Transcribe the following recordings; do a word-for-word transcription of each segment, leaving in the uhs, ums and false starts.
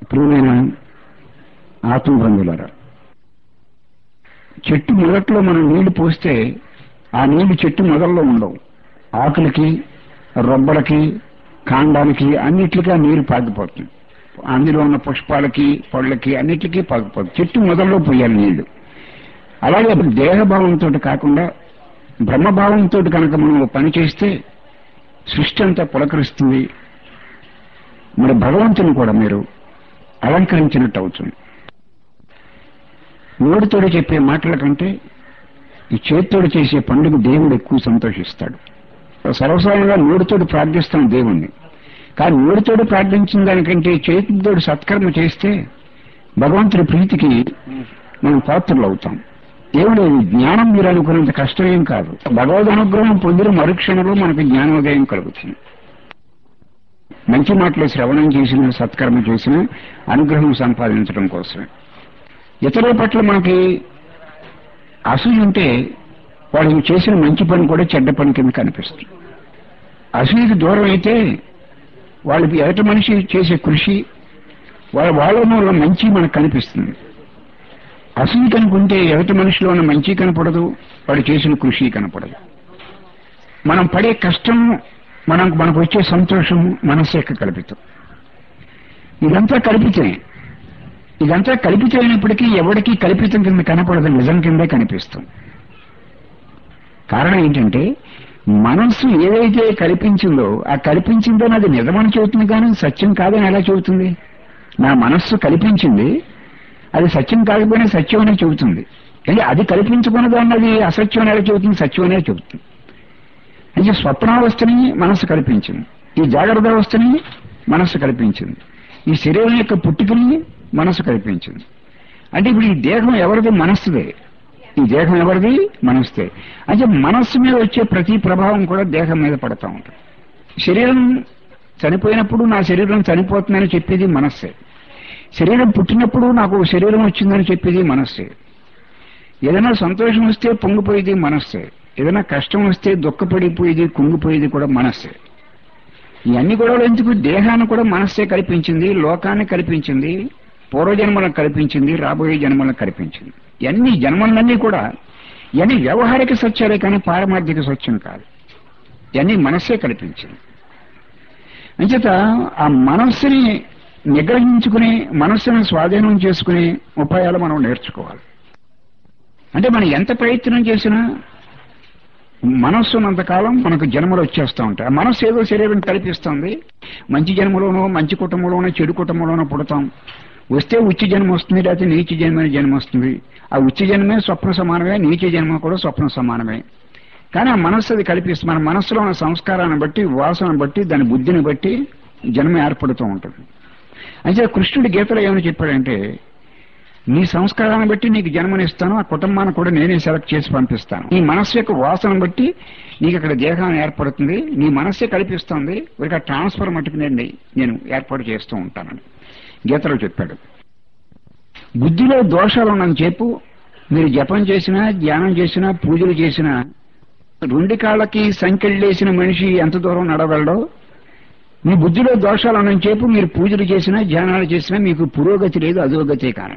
ప్రియమైన ఆత్మబంధులారా, చెట్టు మొదట్లో మనం నీళ్లు పోస్తే ఆ నీళ్లు చెట్టు మొదల్లో ఉండవు. ఆకులకి, రొబ్బలకి, కాండానికి అన్నిటికీ ఆ నీరు పాకిపోతుంది. అందులో ఉన్న పుష్పాలకి, పళ్ళకి అన్నిటికీ పాకిపోతుంది. చెట్టు మొదల్లో పోయాలి నీళ్లు. అలాగే దేహభావంతో కాకుండా బ్రహ్మభావంతో కనుక మనం పని చేస్తే సృష్టి అంతా పులకరిస్తుంది. మరి భగవంతుని కూడా మీరు అలంకరించినట్టు అవుతుంది. నోటితోడు చెప్పే మాటల కంటే ఈ చేతితోడు చేసే పండుగ దేవుడు ఎక్కువ సంతోషిస్తాడు. సర్వసాధారణంగా నోటితోడు ప్రార్థిస్తాం దేవుణ్ణి, కానీ నోటితోడు ప్రార్థించిన దానికంటే చేతితోడు సత్కర్మ చేస్తే భగవంతుడి ప్రీతికి మనం పాత్రలు అవుతాం. దేవుడు జ్ఞానం మీరు అనుకున్నంత కష్టమేం కాదు. భగవద్ అనుగ్రహం పొందిన మరుక్షణంలో మనకు జ్ఞానోదయం కలుగుతుంది. మంచి మాటలు శ్రవణం చేసిన, సత్కర్మ చేసిన అనుగ్రహం సంపాదించడం కోసమే. ఇతరుల పట్ల మనకి అసూయ ఉంటే వాళ్ళు చేసిన మంచి పని కూడా చెడ్డ పని కింద కనిపిస్తుంది. అసూయకి దూరం అయితే వాళ్ళకి ఎదుటి మనిషి చేసే కృషి వాళ్ళ వాళ్ళలో ఉన్న మంచి మనకు కనిపిస్తుంది. అసూయ కనుకుంటే ఎదుటి మనిషిలో ఉన్న మంచి కనపడదు, వాడు చేసిన కృషి కనపడదు. మనం పడే కష్టం, మనం మనకు వచ్చే సంతోషం మనస్సు యొక్క కల్పితం. ఇదంతా కల్పితే ఇదంతా కల్పితమైనప్పటికీ ఎవరికి కల్పితం కింద కనపడదు, నిజం కిందే కనిపిస్తుంది. కారణం ఏంటంటే మనస్సు ఏదైతే కల్పించిందో ఆ కల్పించిందో అది నిజమని చెబుతుంది, కానీ సత్యం కాదని ఎలా చెబుతుంది? నా మనస్సు కల్పించింది, అది సత్యం కాకపోయినా సత్యం అనే చెబుతుంది. అంటే అది కల్పించుకున్నది అన్నది అసత్యం అనేది చెబుతుంది, సత్యం అనేది చెబుతుంది. అంటే స్వప్నావస్థని మనస్సు కల్పించింది, ఈ జాగ్రత్త అవస్థని మనస్సు కల్పించింది, ఈ శరీరం యొక్క పుట్టుకని మనస్సు కల్పించింది. అంటే ఇప్పుడు ఈ దేహం ఎవరిది? మనస్సుదే. ఈ దేహం ఎవరిది? మనస్సుదే. అంటే మనస్సు మీద వచ్చే ప్రతి ప్రభావం కూడా దేహం మీద పడతా ఉంటుంది. శరీరం చనిపోయినప్పుడు నా శరీరం చనిపోతుందని చెప్పేది మనస్సే. శరీరం పుట్టినప్పుడు నాకు శరీరం వచ్చిందని చెప్పేది మనస్సే. ఏదైనా సంతోషం వస్తే పొంగిపోయేది మనస్సే, ఏదైనా కష్టం వస్తే దుఃఖపడిపోయేది, కుంగిపోయేది కూడా మనస్సే. ఇవన్నీ కూడా ఎందుకు? దేహాన్ని కూడా మనస్సే కల్పించింది, లోకాన్ని కల్పించింది, పూర్వజన్మలను కల్పించింది, రాబోయే జన్మలను కల్పించింది. ఇవన్నీ జన్మలన్నీ కూడా ఇవన్నీ వ్యవహారిక సత్యాలే కానీ పారమార్థిక సత్యం కాదు. ఇవన్నీ మనస్సే కల్పించింది. అంచేత ఆ మనస్సుని నిగ్రహించుకుని, మనస్సును స్వాధీనం చేసుకునే ఉపాయాలు మనం నేర్చుకోవాలి. అంటే మనం ఎంత ప్రయత్నం చేసినా మనస్సు ఉన్నంతకాలం మనకు జన్మలు వచ్చేస్తూ ఉంటాయి. ఆ మనస్సు ఏదో శరీరం కల్పిస్తుంది. మంచి జన్మలోనో, మంచి కుటుంబంలోనో, చెడు కుటుంబంలోనో పుడతాం. వస్తే ఉచ్చి జన్మ వస్తుంది, లేకపోతే నీచ జన్మ జన్మ వస్తుంది. ఆ ఉచ్చి జన్మే స్వప్న సమానమే, నీచ జన్మ కూడా స్వప్న సమానమే. కానీ ఆ మనస్సు అది కల్పిస్తుంది. మన మనస్సులో ఉన్న సంస్కారాన్ని బట్టి, వాసనను బట్టి, దాని బుద్ధిని బట్టి జన్మ ఏర్పడుతూ ఉంటుంది. అయితే కృష్ణుడి గీతలో ఏమని చెప్పాడంటే, నీ సంస్కారాన్ని బట్టి నీకు జన్మనిస్తాను, ఆ కుటుంబాన్ని కూడా నేనే సెలెక్ట్ చేసి పంపిస్తాను. నీ మనస్సు యొక్క వాసనను బట్టి నీకు అక్కడ దేహం ఏర్పడుతుంది. నీ మనస్సే కల్పిస్తుంది, ఇక ట్రాన్స్ఫర్ మట్టుకు నేను నేను ఏర్పాటు చేస్తూ ఉంటానని గీతలో చెప్పాడు. బుద్ధిలో దోషాలు ఉన్నంత చెప్పు మీరు జపం చేసినా, ధ్యానం చేసినా, పూజలు చేసినా, రెండు కాళ్ళకి సంకెళ్ళేసిన మనిషి ఎంత దూరం నడవగలడో, మీ బుద్ధిలో దోషాలు ఉన్నంత చెప్పు మీరు పూజలు చేసినా, ధ్యానాలు చేసినా మీకు పురోగతి లేదు, అధోగతే కారణం.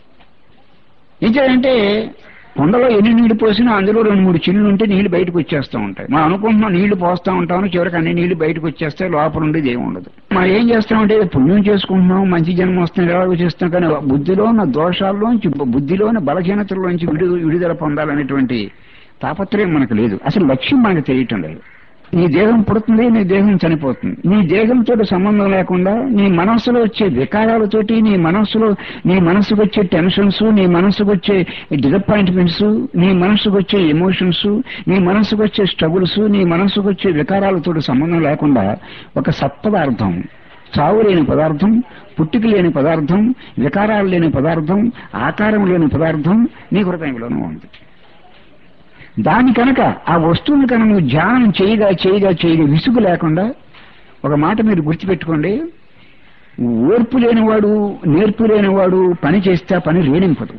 ఏంటంటే కొండలో ఎన్ని నీళ్లు పోసినా అందులో రెండు మూడు చిల్లులు ఉంటే నీళ్లు బయటకు వచ్చేస్తూ ఉంటాయి. మనం అనుకుంటున్నాం నీళ్లు పోస్తూ ఉంటామని, చివరికి అన్ని నీళ్లు బయటకు వచ్చేస్తే లోపల ఉండేది ఏమి ఉండదు. మనం ఏం చేస్తామంటే పుణ్యం చేసుకుంటున్నాం, మంచి జన్మ వస్తుంది, ఎలాగో చేస్తాం. కానీ బుద్ధిలో ఉన్న దోషాల్లోంచి, బుద్ధిలో ఉన్న బలహీనతల్లోంచి విడు విడుదల పొందాలనేటువంటి తాపత్రయం మనకు లేదు. అసలు లక్ష్యం మనకు తెలియటం లేదు. నీ దేహం పుడుతుంది, నీ దేహం చనిపోతుంది. నీ దేహంతో సంబంధం లేకుండా నీ మనస్సులో వచ్చే వికారాలతోటి, నీ మనస్సులో నీ మనస్సుకు వచ్చే టెన్షన్స్, నీ మనస్సుకు వచ్చే డిసప్పాయింట్మెంట్స్, నీ మనస్సుకు వచ్చే ఎమోషన్స్, నీ మనస్సుకు వచ్చే స్ట్రగుల్స్, నీ మనస్సుకు వచ్చే వికారాలతో సంబంధం లేకుండా ఒక సత్పదార్థం, చావు లేని పదార్థం, పుట్టుక లేని పదార్థం, వికారాలు లేని పదార్థం, ఆకారం లేని పదార్థం నీ హృదయంలోనూ ఉంది. దాని కనుక ఆ వస్తువుని కనుక నువ్వు ధ్యానం చేయగా చేయగా చేయగా విసుగు లేకుండా, ఒక మాట మీరు గుర్తుపెట్టుకోండి, ఓర్పు లేనివాడు, నేర్పు లేనివాడు పని చేస్తే పని లేనింపదు.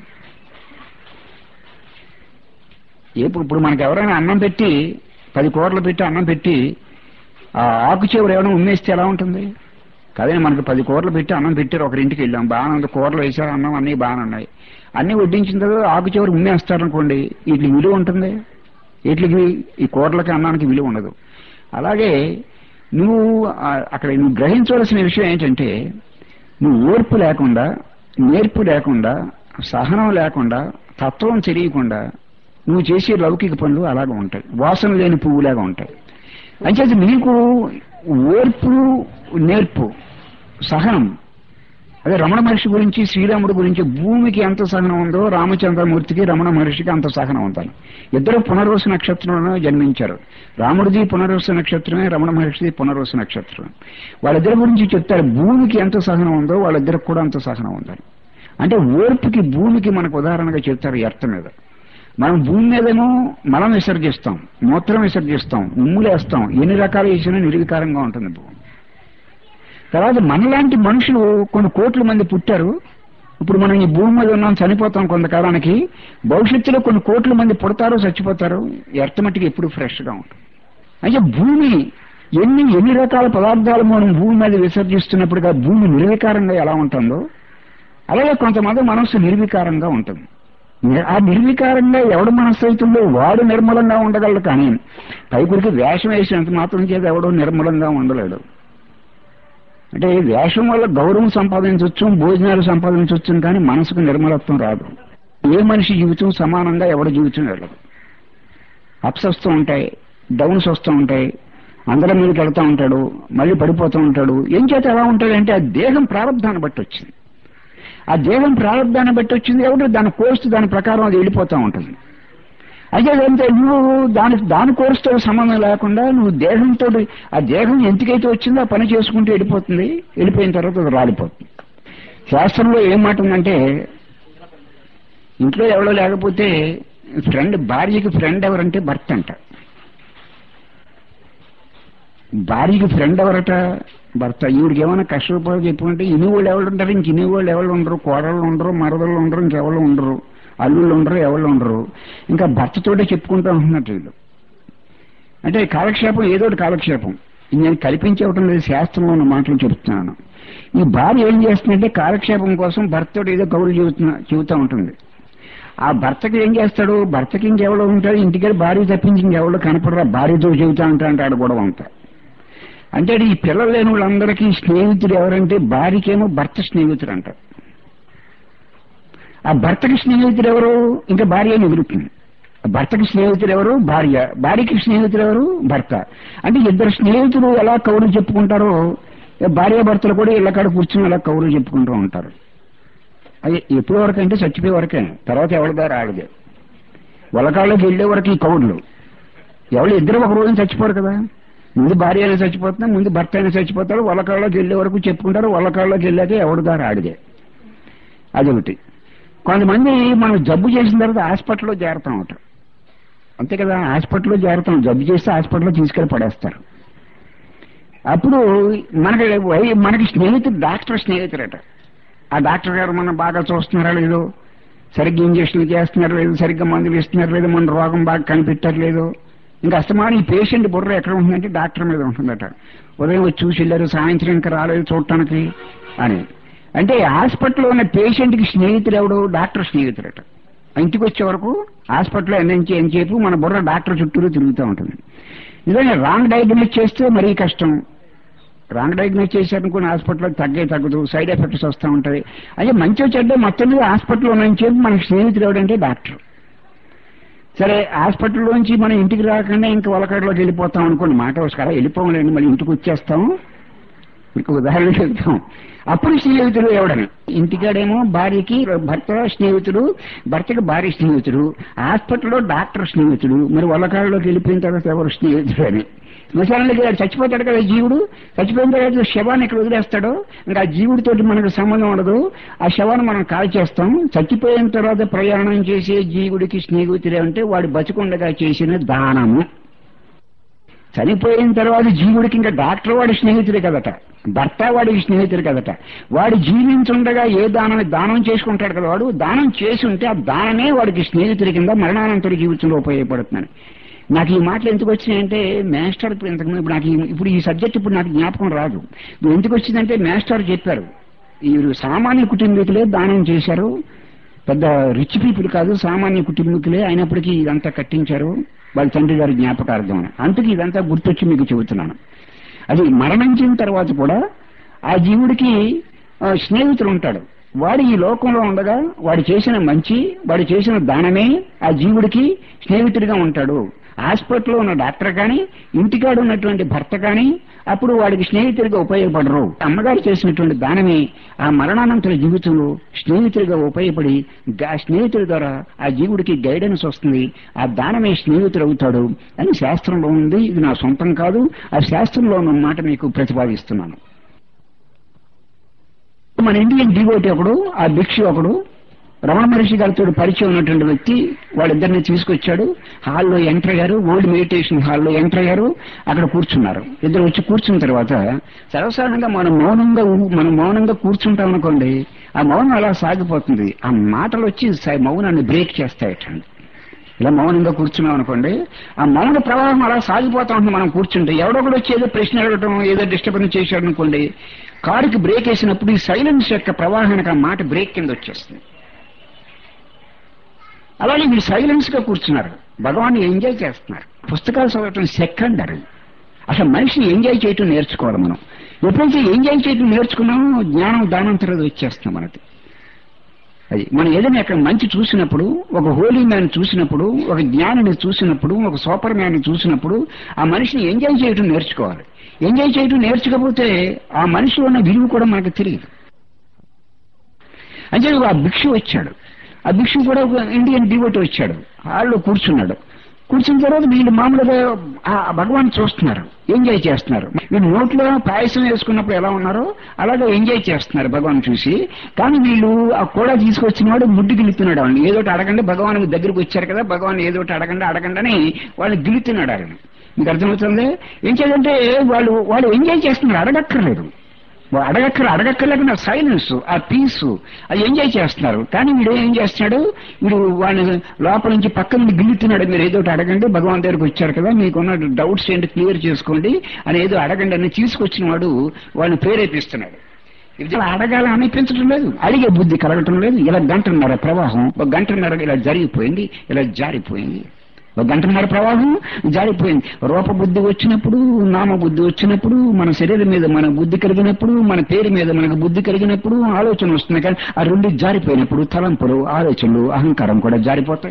ఇప్పుడు మనకు ఎవరైనా అన్నం పెట్టి, పది కూరలు పెట్టి అన్నం పెట్టి ఆ ఆకు చివర ఏమైనా ఉమ్మేస్తే ఎలా ఉంటుంది? కదే మనకి పది కూరలు పెట్టి అన్నం పెట్టారు, ఒకరింటికి వెళ్ళాం, బాగానే ఉంది, కూరలు వేసారు, అన్నం అన్నీ బాగానే ఉన్నాయి. అన్నీ వడ్డించిన తర్వాత ఆకు చివరి ఉమ్మేస్తారనుకోండి, వీటికి విలువ ఉంటుంది? వీటికి ఈ కూరలకి అన్నానికి విలువ ఉండదు. అలాగే నువ్వు అక్కడ నువ్వు గ్రహించవలసిన విషయం ఏంటంటే, నువ్వు ఓర్పు లేకుండా, నేర్పు లేకుండా, సహనం లేకుండా, తత్వం తెలియకుండా నువ్వు చేసే లౌకిక పనులు అలాగే ఉంటాయి, వాసన లేని పువ్వులాగా ఉంటాయి. అంచేత నీకు ఓర్పు, నేర్పు, సహనం, అదే రమణ మహర్షి గురించి, శ్రీరాముడి గురించి, భూమికి ఎంత సహనం ఉందో రామచంద్రమూర్తికి రమణ మహర్షికి అంత సహనం ఉంటాయి. ఇద్దరు పునర్వసు నక్షత్రంలో జన్మించారు. రాముడిది పునర్వసు నక్షత్రమే, రమణ మహర్షిది పునర్వసు నక్షత్రం. వాళ్ళిద్దరి గురించి చెప్తారు, భూమికి ఎంత సహనం ఉందో వాళ్ళిద్దరికి కూడా అంత సహనం ఉండాలి. అంటే ఓర్పుకి, భూమికి మనకు ఉదాహరణగా చెప్తారు ఎర్త మీద. మనం భూమి మీదేమో మలం విసర్జిస్తాం, మూత్రం విసర్జిస్తాం, ఉమ్ములేస్తాం, ఎన్ని రకాలు వేసినా నిర్వికారంగా ఉంటుంది భూమి. తర్వాత మనలాంటి మనుషులు కొన్ని కోట్ల మంది పుట్టారు. ఇప్పుడు మనం ఈ భూమి మీద ఉన్నాం, చనిపోతాం కొంతకాలానికి. భవిష్యత్తులో కొన్ని కోట్ల మంది పుడతారు, చచ్చిపోతారు. ఎర్త మట్టికి ఎప్పుడు ఫ్రెష్గా ఉంటుంది. అయితే భూమి ఎన్ని ఎన్ని రకాల పదార్థాలు మనం భూమి మీద విసర్జిస్తున్నప్పుడుగా భూమి నిర్వికారంగా ఎలా ఉంటుందో అలాగే కొంతమంది మనస్సు నిర్వికారంగా ఉంటుంది. ఆ నిర్వికారంగా ఎవడు మనస్సు అవుతుందో వాడు నిర్మలంగా ఉండగలడు. కానీ పైకుడికి వేషం వేసినంత మాత్రం చేత ఎవడో నిర్మలంగా ఉండలేడు. అంటే వేషం వల్ల గౌరవం సంపాదించవచ్చు, భోజనాలు సంపాదించవచ్చు, కానీ మనసుకు నిర్మలత్వం రాదు. ఏ మనిషి జీవితం సమానంగా ఎవడ జీవితం వెళ్ళదు. అప్స్ వస్తూ ఉంటాయి, డౌన్స్ వస్తూ ఉంటాయి, అందరి మీదకి వెళ్తూ ఉంటాడు, మళ్ళీ పడిపోతూ ఉంటాడు. ఏం చేత ఎలా ఉంటాడంటే ఆ దేహం ప్రారంధాన్ని బట్టి వచ్చింది. ఆ దేహం ప్రారంధాన్ని బట్టి వచ్చింది ఎవరు దాని కోర్సు దాని ప్రకారం అది వెళ్ళిపోతూ ఉంటుంది. అయితే అంటే నువ్వు దాని దాని కోర్సుతో సంబంధం లేకుండా నువ్వు దేహంతో, ఆ దేహం ఎంతకైతే వచ్చిందో ఆ పని చేసుకుంటూ వెళ్ళిపోతుంది. వెళ్ళిపోయిన తర్వాత అది రాలిపోతుంది. శాస్త్రంలో ఏం మాట ఉందంటే, ఇంట్లో ఎవరో లేకపోతే ఫ్రెండ్, భార్యకి ఫ్రెండ్ ఎవరంటే భర్త అంట. భార్యకి ఫ్రెండ్ ఎవరట? భర్త. ఈవిడికి ఏమైనా కష్టపడి చెప్పుకుంటే ఇన్ని వాళ్ళు ఎవరు ఉంటారు, ఇంక ఇన్ని వాళ్ళు ఎవరు ఉండరు, కోడళ్ళు ఉండరు, మరదళ్ళు ఉండరు, ఇంకెవరు ఉండరు, అల్లుళ్ళు ఉండరు, ఎవరు ఉండరు, ఇంకా భర్తతోటే చెప్పుకుంటూ ఉంటున్నట్టు వీళ్ళు. అంటే కాలక్షేపం, ఏదో కాలక్షేపం. నేను కల్పించేవటం లేదు, శాస్త్రంలో ఉన్న మాటలు చెప్తున్నాను. ఈ భార్య ఏం చేస్తుందంటే కాలక్షేపం కోసం భర్తతో ఏదో కౌలు చెబుతున్నా చెబుతూ ఉంటుంది. ఆ భర్తకి ఏం చేస్తాడు, భర్తకి ఇంకెవడో ఉంటాడు, ఇంటికి భార్య తప్పించి ఇంకెవడో కనపడరా, భార్యతో చెబుతా ఉంటా అంటాడు గొడవ అంతా. అంటే ఈ పిల్లలు లేని వాళ్ళందరికీ స్నేహితుడు ఎవరంటే భార్యకేమో భర్త స్నేహితుడు అంటారు. ఆ భర్తకి స్నేహితుడు ఎవరు? ఇంకా భార్య ఎదురుతుంది. భర్తకి స్నేహితుడు ఎవరు? భార్య. భార్యకి స్నేహితుడు ఎవరు? భర్త. అంటే ఇద్దరు స్నేహితులు ఎలా కౌరులు చెప్పుకుంటారో భార్య భర్తలు కూడా ఇళ్ళకాడ కూర్చుని అలా కౌరులు చెప్పుకుంటూ ఉంటారు. అది ఎప్పటి వరకు అంటే చచ్చిపోయే వరకే, తర్వాత ఎవరి దారి ఆడదే. వలకాళ్ళకి వెళ్లే వరకు ఈ కౌరులు. ఎవరు ఇద్దరు ఒక రోజున చచ్చిపోరు కదా. ముందు భార్య అయినా చచ్చిపోతున్నా, ముందు భర్త అయినా చచ్చిపోతారు. వలకాళ్ళకి వెళ్లే వరకు చెప్పుకుంటారు, వలకాళ్ళకి వెళ్ళాక ఎవరి దారి ఆడిదే. అదొకటి. కొంతమంది మనం జబ్బు చేసిన తర్వాత హాస్పిటల్లో చేరతాం అట. అంతే కదా, హాస్పిటల్లో చేరతాం, జబ్బు చేస్తే హాస్పిటల్లో తీసుకెళ్లి పడేస్తారు. అప్పుడు మనకి మనకి స్నేహితుడు డాక్టర్ స్నేహితుడట. ఆ డాక్టర్ గారు మనం బాగా చూస్తున్నారా లేదో, సరిగ్గా ఇంజక్షన్లు చేస్తున్నారా లేదు, సరిగ్గా మందులు ఇస్తున్నారు లేదు, మన రోగం బాగా కనిపెట్టట్లేదు. ఇంకా అస్తమానం ఈ పేషెంట్ బుర్ర ఎక్కడ ఉంటుందంటే డాక్టర్ మీద ఉంటుందట. ఉదయం వచ్చి చూసి వెళ్ళారు, సాయంత్రం ఇంకా రాలేదు చూడటానికి అని. అంటే హాస్పిటల్లో ఉన్న పేషెంట్కి స్నేహితుడు ఎవడు? డాక్టర్ స్నేహితుడట. ఇంటికి వచ్చే వరకు హాస్పిటల్లో ఎన్నించి ఏం చెప్పు మన బుర్ర డాక్టర్ చుట్టూరు తిరుగుతూ ఉంటుంది. నిజంగా రాంగ్ డయాగ్నోస్ చేస్తే మరీ కష్టం. రాంగ్ డయాగ్నోస్ చేశారనుకుని హాస్పిటల్లో తగ్గే తగ్గదు, సైడ్ ఎఫెక్ట్స్ వస్తూ ఉంటాయి. అదే మంచిగా చెడ్డ మొత్తం మీద హాస్పిటల్లో ఉన్నాయని చెప్పి మనకి స్నేహితుడు ఎవడంటే డాక్టర్. సరే, హాస్పిటల్లోంచి మనం ఇంటికి రాకుండా ఇంకా వలకాడలోకి వెళ్ళిపోతాం అనుకోండి, మాట వస్తారా, వెళ్ళిపోలేండి, మళ్ళీ ఇంటికి వచ్చేస్తాం. మీకు ఉదాహరణ చెప్తాం. అప్పుడు స్నేహితుడు ఎవడని, ఇంటికాడేమో భార్యకి భర్త స్నేహితుడు, భర్తకి భార్య స్నేహితుడు, హాస్పిటల్లో డాక్టర్ స్నేహితుడు, మరి వలకాడలోకి వెళ్ళిపోయిన తర్వాత ఎవరు స్నేహితుడు అని. శ్మశానాలకి చచ్చిపోతాడు కదా జీవుడు, చచ్చిపోయిన తర్వాత శవాన్ని ఇక్కడ వదిలేస్తాడు, ఇంకా ఆ జీవుడితోటి మనకు సంబంధం ఉండదు, ఆ శవాన్ని మనం కాల్ చేస్తాం. చచ్చిపోయిన తర్వాత ప్రయాణం చేసే జీవుడికి స్నేహితుడే అంటే వాడు బతికుండగా చేసిన దానము. చనిపోయిన తర్వాత జీవుడికి ఇంకా డాక్టర్ వాడి స్నేహితుడే కదట, భర్త వాడికి స్నేహితుడు కదట. వాడు జీవించుండగా ఏ దానం దానం చేసుకుంటాడు కదా, వాడు దానం చేసి ఉంటే ఆ దానమే వాడికి స్నేహితుడి కింద మరణానంతర జీవితంలో ఉపయోగపడుతున్నాడు. నాకు ఈ మాటలు ఎందుకు వచ్చినాయంటే మాస్టర్ ఇప్పుడు ఇంతకుముందు ఇప్పుడు నాకు ఇప్పుడు ఈ సబ్జెక్ట్ ఇప్పుడు నాకు జ్ఞాపకం రాదు. ఎందుకు వచ్చిందంటే మాస్టర్ చెప్పారు, వీరు సామాన్య కుటుంబీకులే దానం చేశారు, పెద్ద రిచ్ పీపుల్ కాదు, సామాన్య కుటుంబీకులే, అయినప్పటికీ ఇదంతా కట్టించారు వాళ్ళ తండ్రి గారి జ్ఞాపకార్థం. అందుకే ఇదంతా గుర్తొచ్చి మీకు చెబుతున్నాను. అది మరణించిన తర్వాత కూడా ఆ జీవుడికి స్నేహితుడు ఉంటాడు. వాడు ఈ లోకంలో ఉండగా వాడు చేసిన మంచి, వాడు చేసిన దానమే ఆ జీవుడికి స్నేహితుడిగా ఉంటాడు. హాస్పిటల్లో ఉన్న డాక్టర్ కానీ, ఇంటికాడు ఉన్నటువంటి భర్త కానీ అప్పుడు వాడికి స్నేహితుడిగా ఉపయోగపడరు. అమ్మగారు చేసినటువంటి దానమే ఆ మరణానంతర జీవితంలో స్నేహితుడిగా ఉపయోగపడి ఆ స్నేహితుడి ద్వారా ఆ జీవుడికి గైడెన్స్ వస్తుంది. ఆ దానమే స్నేహితుడు అవుతాడు అని శాస్త్రంలో ఉంది. ఇది నా సొంతం కాదు, ఆ శాస్త్రంలో ఉన్న మాట మీకు ప్రతిపాదిస్తున్నాను. మన ఇండియన్ డివోటీ ఒకడు, ఆ భిక్షు ఒకడు, రమణ మహర్షి గారితో పరిచయం ఉన్నటువంటి వ్యక్తి, వాళ్ళిద్దరిని తీసుకొచ్చాడు. హాల్లో ఎంటర్ అయ్యారు, ఓల్డ్ మెడిటేషన్ హాల్లో ఎంటర్ అయ్యారు. అక్కడ కూర్చున్నారు. ఇద్దరు వచ్చి కూర్చున్న తర్వాత సర్వసాధారణంగా మనం మౌనంగా మనం మౌనంగా కూర్చుంటాం అనుకోండి, ఆ మౌనం అలా సాగిపోతుంది. ఆ మాటలు వచ్చి మౌనాన్ని బ్రేక్ చేస్తాయటండి. ఇలా మౌనంగా కూర్చున్నాం అనుకోండి, ఆ మౌన ప్రవాహం అలా సాగిపోతా ఉంటుంది. మనం కూర్చుంటే ఎవడో కూడా వచ్చి ఏదో ప్రశ్న అడగటం, ఏదో డిస్టర్బెన్స్ చేశాడు అనుకోండి, కారుకి బ్రేక్ వేసినప్పుడు ఈ సైలెన్స్ యొక్క ప్రవాహానికి ఆ మాట బ్రేక్ కింద వచ్చేస్తుంది. అలాగే మీరు సైలెన్స్ గా కూర్చున్నారు, భగవాన్ని ఎంజాయ్ చేస్తున్నారు. పుస్తకాలు చదవటం సెకండరీ, అసలు మనిషిని ఎంజాయ్ చేయటం నేర్చుకోవాలి మనం. ఎప్పుడైతే ఎంజాయ్ చేయటం నేర్చుకున్నామో జ్ఞానం దానం తర్వాత వచ్చేస్తాం మనకి. అది మనం ఏదైనా అక్కడ మంచి చూసినప్పుడు, ఒక హోలీ మ్యాన్ చూసినప్పుడు, ఒక జ్ఞానిని చూసినప్పుడు, ఒక సూపర్ మ్యాన్ చూసినప్పుడు ఆ మనిషిని ఎంజాయ్ చేయటం నేర్చుకోవాలి. ఎంజాయ్ చేయటం నేర్చుకోకపోతే ఆ మనిషిలో ఉన్న విలువ కూడా మనకు తెలియదు. అంటే ఆ భిక్షు వచ్చాడు, ఆ భిక్షు కూడా ఒక ఇండియన్ డివోటీ వచ్చాడు, వాళ్ళు కూర్చున్నాడు. కూర్చున్న తర్వాత వీళ్ళు మామూలుగా ఆ భగవాన్ చూస్తున్నారు, ఎంజాయ్ చేస్తున్నారు. వీళ్ళు నోట్లో పాయసం వేసుకున్నప్పుడు ఎలా ఉన్నారో అలాగే ఎంజాయ్ చేస్తున్నారు భగవాన్ చూసి. కానీ వీళ్ళు ఆ కూడా తీసుకొచ్చిన వాడు ముడ్డు గిలుతున్నాడు. వాళ్ళని ఏదోటి అడగండి, భగవాన్ దగ్గరికి వచ్చారు కదా, భగవాన్ ఏదోటి అడగండి అడగండి అని వాళ్ళని గిలుతున్నాడు. ఆయన మీకు అర్థమవుతుంది. ఏం చేయాలంటే వాళ్ళు వాళ్ళు ఎంజాయ్ చేస్తున్నారు, అడగక్కర్లేదు, అడగక్కర అడగక్కర్లేకుండా సైలెన్స్, ఆ పీస్ అది ఎంజాయ్ చేస్తున్నారు. కానీ వీడు ఏం చేస్తున్నాడు, వీడు వాళ్ళని లోపల నుంచి పక్క నుండి గిల్లుతున్నాడు. మీరు ఏదో అడగండి, భగవాన్ దగ్గరికి వచ్చారు కదా, మీకున్న డౌట్స్ ఏంటి క్లియర్ చేసుకోండి అని ఏదో అడగండి అని తీసుకొచ్చిన వాడు వాళ్ళని ప్రేరేపిస్తున్నాడు. ఇది అడగాలని అనిపించడం లేదు, అడిగే బుద్ధి కలగటం లేదు. ఇలా గంటన్నర ప్రవాహం, ఒక గంటన్నర ఇలా జరిగిపోయింది, ఇలా జారిపోయింది. ఒక గంటన్నర ప్రవాహం జారిపోయింది. రూపబుద్ధి వచ్చినప్పుడు, నామబుద్ధి వచ్చినప్పుడు, మన శరీరం మీద మన బుద్ధి కలిగినప్పుడు, మన పేరు మీద మనకు బుద్ధి కలిగినప్పుడు ఆలోచన వస్తుంది. కానీ ఆ రెండు జారిపోయినప్పుడు తలంపులు, ఆలోచనలు, అహంకారం కూడా జారిపోతాయి.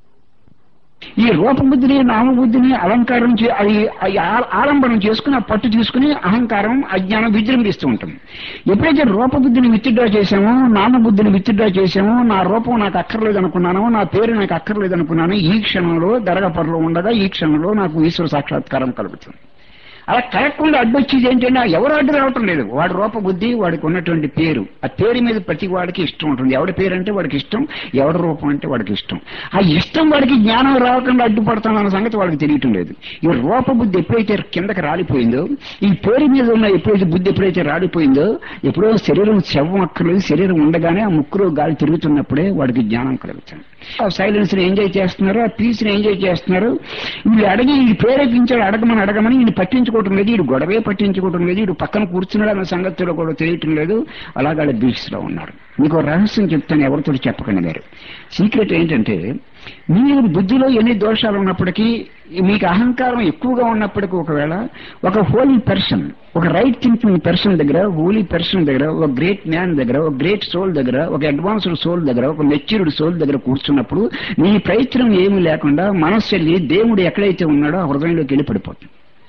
ఈ రూపబుద్ధిని, నామబుద్ధిని అలంకారం అది ఆలంబనం చేసుకుని, ఆ పట్టు తీసుకుని అహంకారం, అజ్ఞానం విజృంభిస్తూ ఉంటుంది. ఎప్పుడైతే రూపబుద్ధిని విత్డ్రా చేశామో, నామబుద్ధిని విత్డ్రా చేశామో, నా రూపం నాకు అక్కర్లేదు అనుకున్నానో, నా పేరు నాకు అక్కర్లేదు అనుకున్నాను, ఈ క్షణంలో దరగపరలో ఉండగా ఈ క్షణంలో నాకు ఈశ్వర సాక్షాత్కారం కలుగుతుంది. అలా కరెక్ట్గా అడ్డొచ్చేది ఏంటంటే ఎవరు అడ్డు రావటం లేదు, వాడి రూపబుద్ధి, వాడికి ఉన్నటువంటి పేరు, ఆ పేరు మీద ప్రతి వాడికి ఇష్టం ఉంటుంది. ఎవడి పేరు అంటే వాడికి ఇష్టం, ఎవడి రూపం అంటే వాడికి ఇష్టం. ఆ ఇష్టం వాడికి జ్ఞానం రావకుండా అడ్డుపడతామన్న సంగతి వాడికి తెలియటం లేదు. ఈ రూపబుద్ధి ఎప్పుడైతే కిందకి రాలిపోయిందో, ఈ పేరు మీద ఉన్న ఎప్పుడైతే బుద్ధి ఎప్పుడైతే రాలిపోయిందో, ఎప్పుడో శరీరం శవం అక్కర్లేదు, శరీరం ఉండగానే ఆ ముక్కులో గాలి తిరుగుతున్నప్పుడే వాడికి జ్ఞానం కలుగుతుంది. ఆ సైలెన్స్ ని ఎంజాయ్ చేస్తున్నారు, ఆ పీస్ ని ఎంజాయ్ చేస్తున్నారు. వీళ్ళు అడిగి వీళ్ళు ప్రేరేపించాడు, అడగమని అడగమని వీళ్ళు పట్టించుకోవటం లేదు, వీడు గొడవే పట్టించుకోవటం లేదు, వీడు పక్కన కూర్చున్నాడు అన్న సంగతిలో కూడా తెలియటం లేదు. అలాగే బీచ్ లో ఉన్నారు. మీకు రహస్యం చెప్తాను, ఎవరితో చెప్పకండి మీరు. సీక్రెట్ ఏంటంటే, మీరు బుద్ధిలో ఎన్ని దోషాలు ఉన్నప్పటికీ, మీకు అహంకారం ఎక్కువగా ఉన్నప్పటికీ, ఒకవేళ ఒక హోలీ పర్సన్, ఒక రైట్ థింకింగ్ పర్సన్ దగ్గర, హోలీ పర్సన్ దగ్గర, ఒక గ్రేట్ మ్యాన్ దగ్గర, ఒక గ్రేట్ సోల్ దగ్గర, ఒక అడ్వాన్స్డ్ సోల్ దగ్గర, ఒక మెచ్యూర్డ్ సోల్ దగ్గర కూర్చున్నప్పుడు నీ ప్రయత్నం ఏమీ లేకుండా మనస్సు వెళ్ళి దేవుడు ఎక్కడైతే ఉన్నాడో ఆ హృదయంలోకి వెళ్ళి పడిపోతుంది.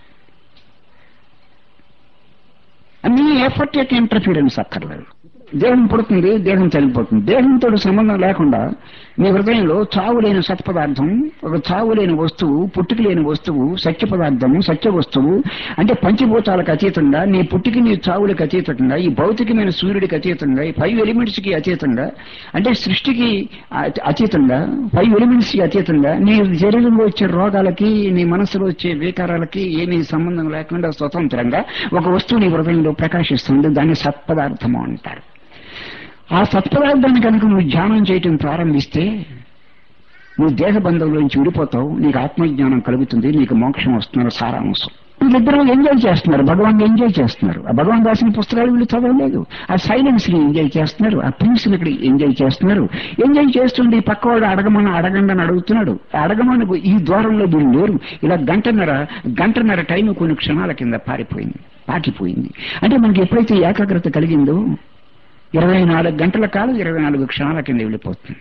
నీ ఎఫర్ట్ యొక్క ఇంటర్ఫీరెన్స్ అక్కర్లేదు. దేహం పుడుతుంది, దేహం చనిపోతుంది. దేహంతో సంబంధం లేకుండా మీ హృదయంలో చావులేని సత్పదార్థం, ఒక చావులేని వస్తువు, పుట్టుక లేని వస్తువు, సత్య పదార్థము, సత్య వస్తువు అంటే పంచభూతాలకు అతీతంగా, నీ పుట్టికి నీ చావులకు అతీతంగా, ఈ భౌతికమైన సూర్యుడికి అతీతంగా, ఈ ఫైవ్ ఎలిమెంట్స్ కి అతీతంగా, అంటే సృష్టికి అతీతంగా, ఫైవ్ ఎలిమెంట్స్ కి అతీతంగా, నీ శరీరంలో వచ్చే రోగాలకి, నీ మనసులో వచ్చే వికారాలకి ఏమీ సంబంధం లేకుండా స్వతంత్రంగా ఒక వస్తువు నీ హృదయంలో ప్రకాశిస్తుంది. దాన్ని సత్పదార్థము అంటారు. ఆ సత్పదార్థాన్ని కనుక నువ్వు ధ్యానం చేయటం ప్రారంభిస్తే నువ్వు దేహబంధంలోంచి విడిపోతావు, నీకు ఆత్మజ్ఞానం కలుగుతుంది, నీకు మోక్షం వస్తున్నారు సారాంశం. వీళ్ళిద్దరూ ఎంజాయ్ చేస్తున్నారు, భగవాన్ ఎంజాయ్ చేస్తున్నారు. ఆ భగవాన్ రాసిన పుస్తకాలు వీళ్ళు చదవలేదు, ఆ సైలెన్స్ ని ఎంజాయ్ చేస్తున్నారు, ఆ పీస్ ని ఇక్కడ ఎంజాయ్ చేస్తున్నారు. ఎంజాయ్ చేస్తుండే పక్కవాడు అడగమని అడగండి అని అడుగుతున్నాడు. అడగమని ఈ ద్వారంలో వీళ్ళు లేరు. ఇలా గంటన్నర గంటన్నర టైం కొన్ని క్షణాల కింద పారిపోయింది, పాకిపోయింది. అంటే మనకి ఎప్పుడైతే ఏకాగ్రత కలిగిందో ఇరవై నాలుగు గంటల కాలం ఇరవై నాలుగు క్షణాల కింద వెళ్ళిపోతుంది.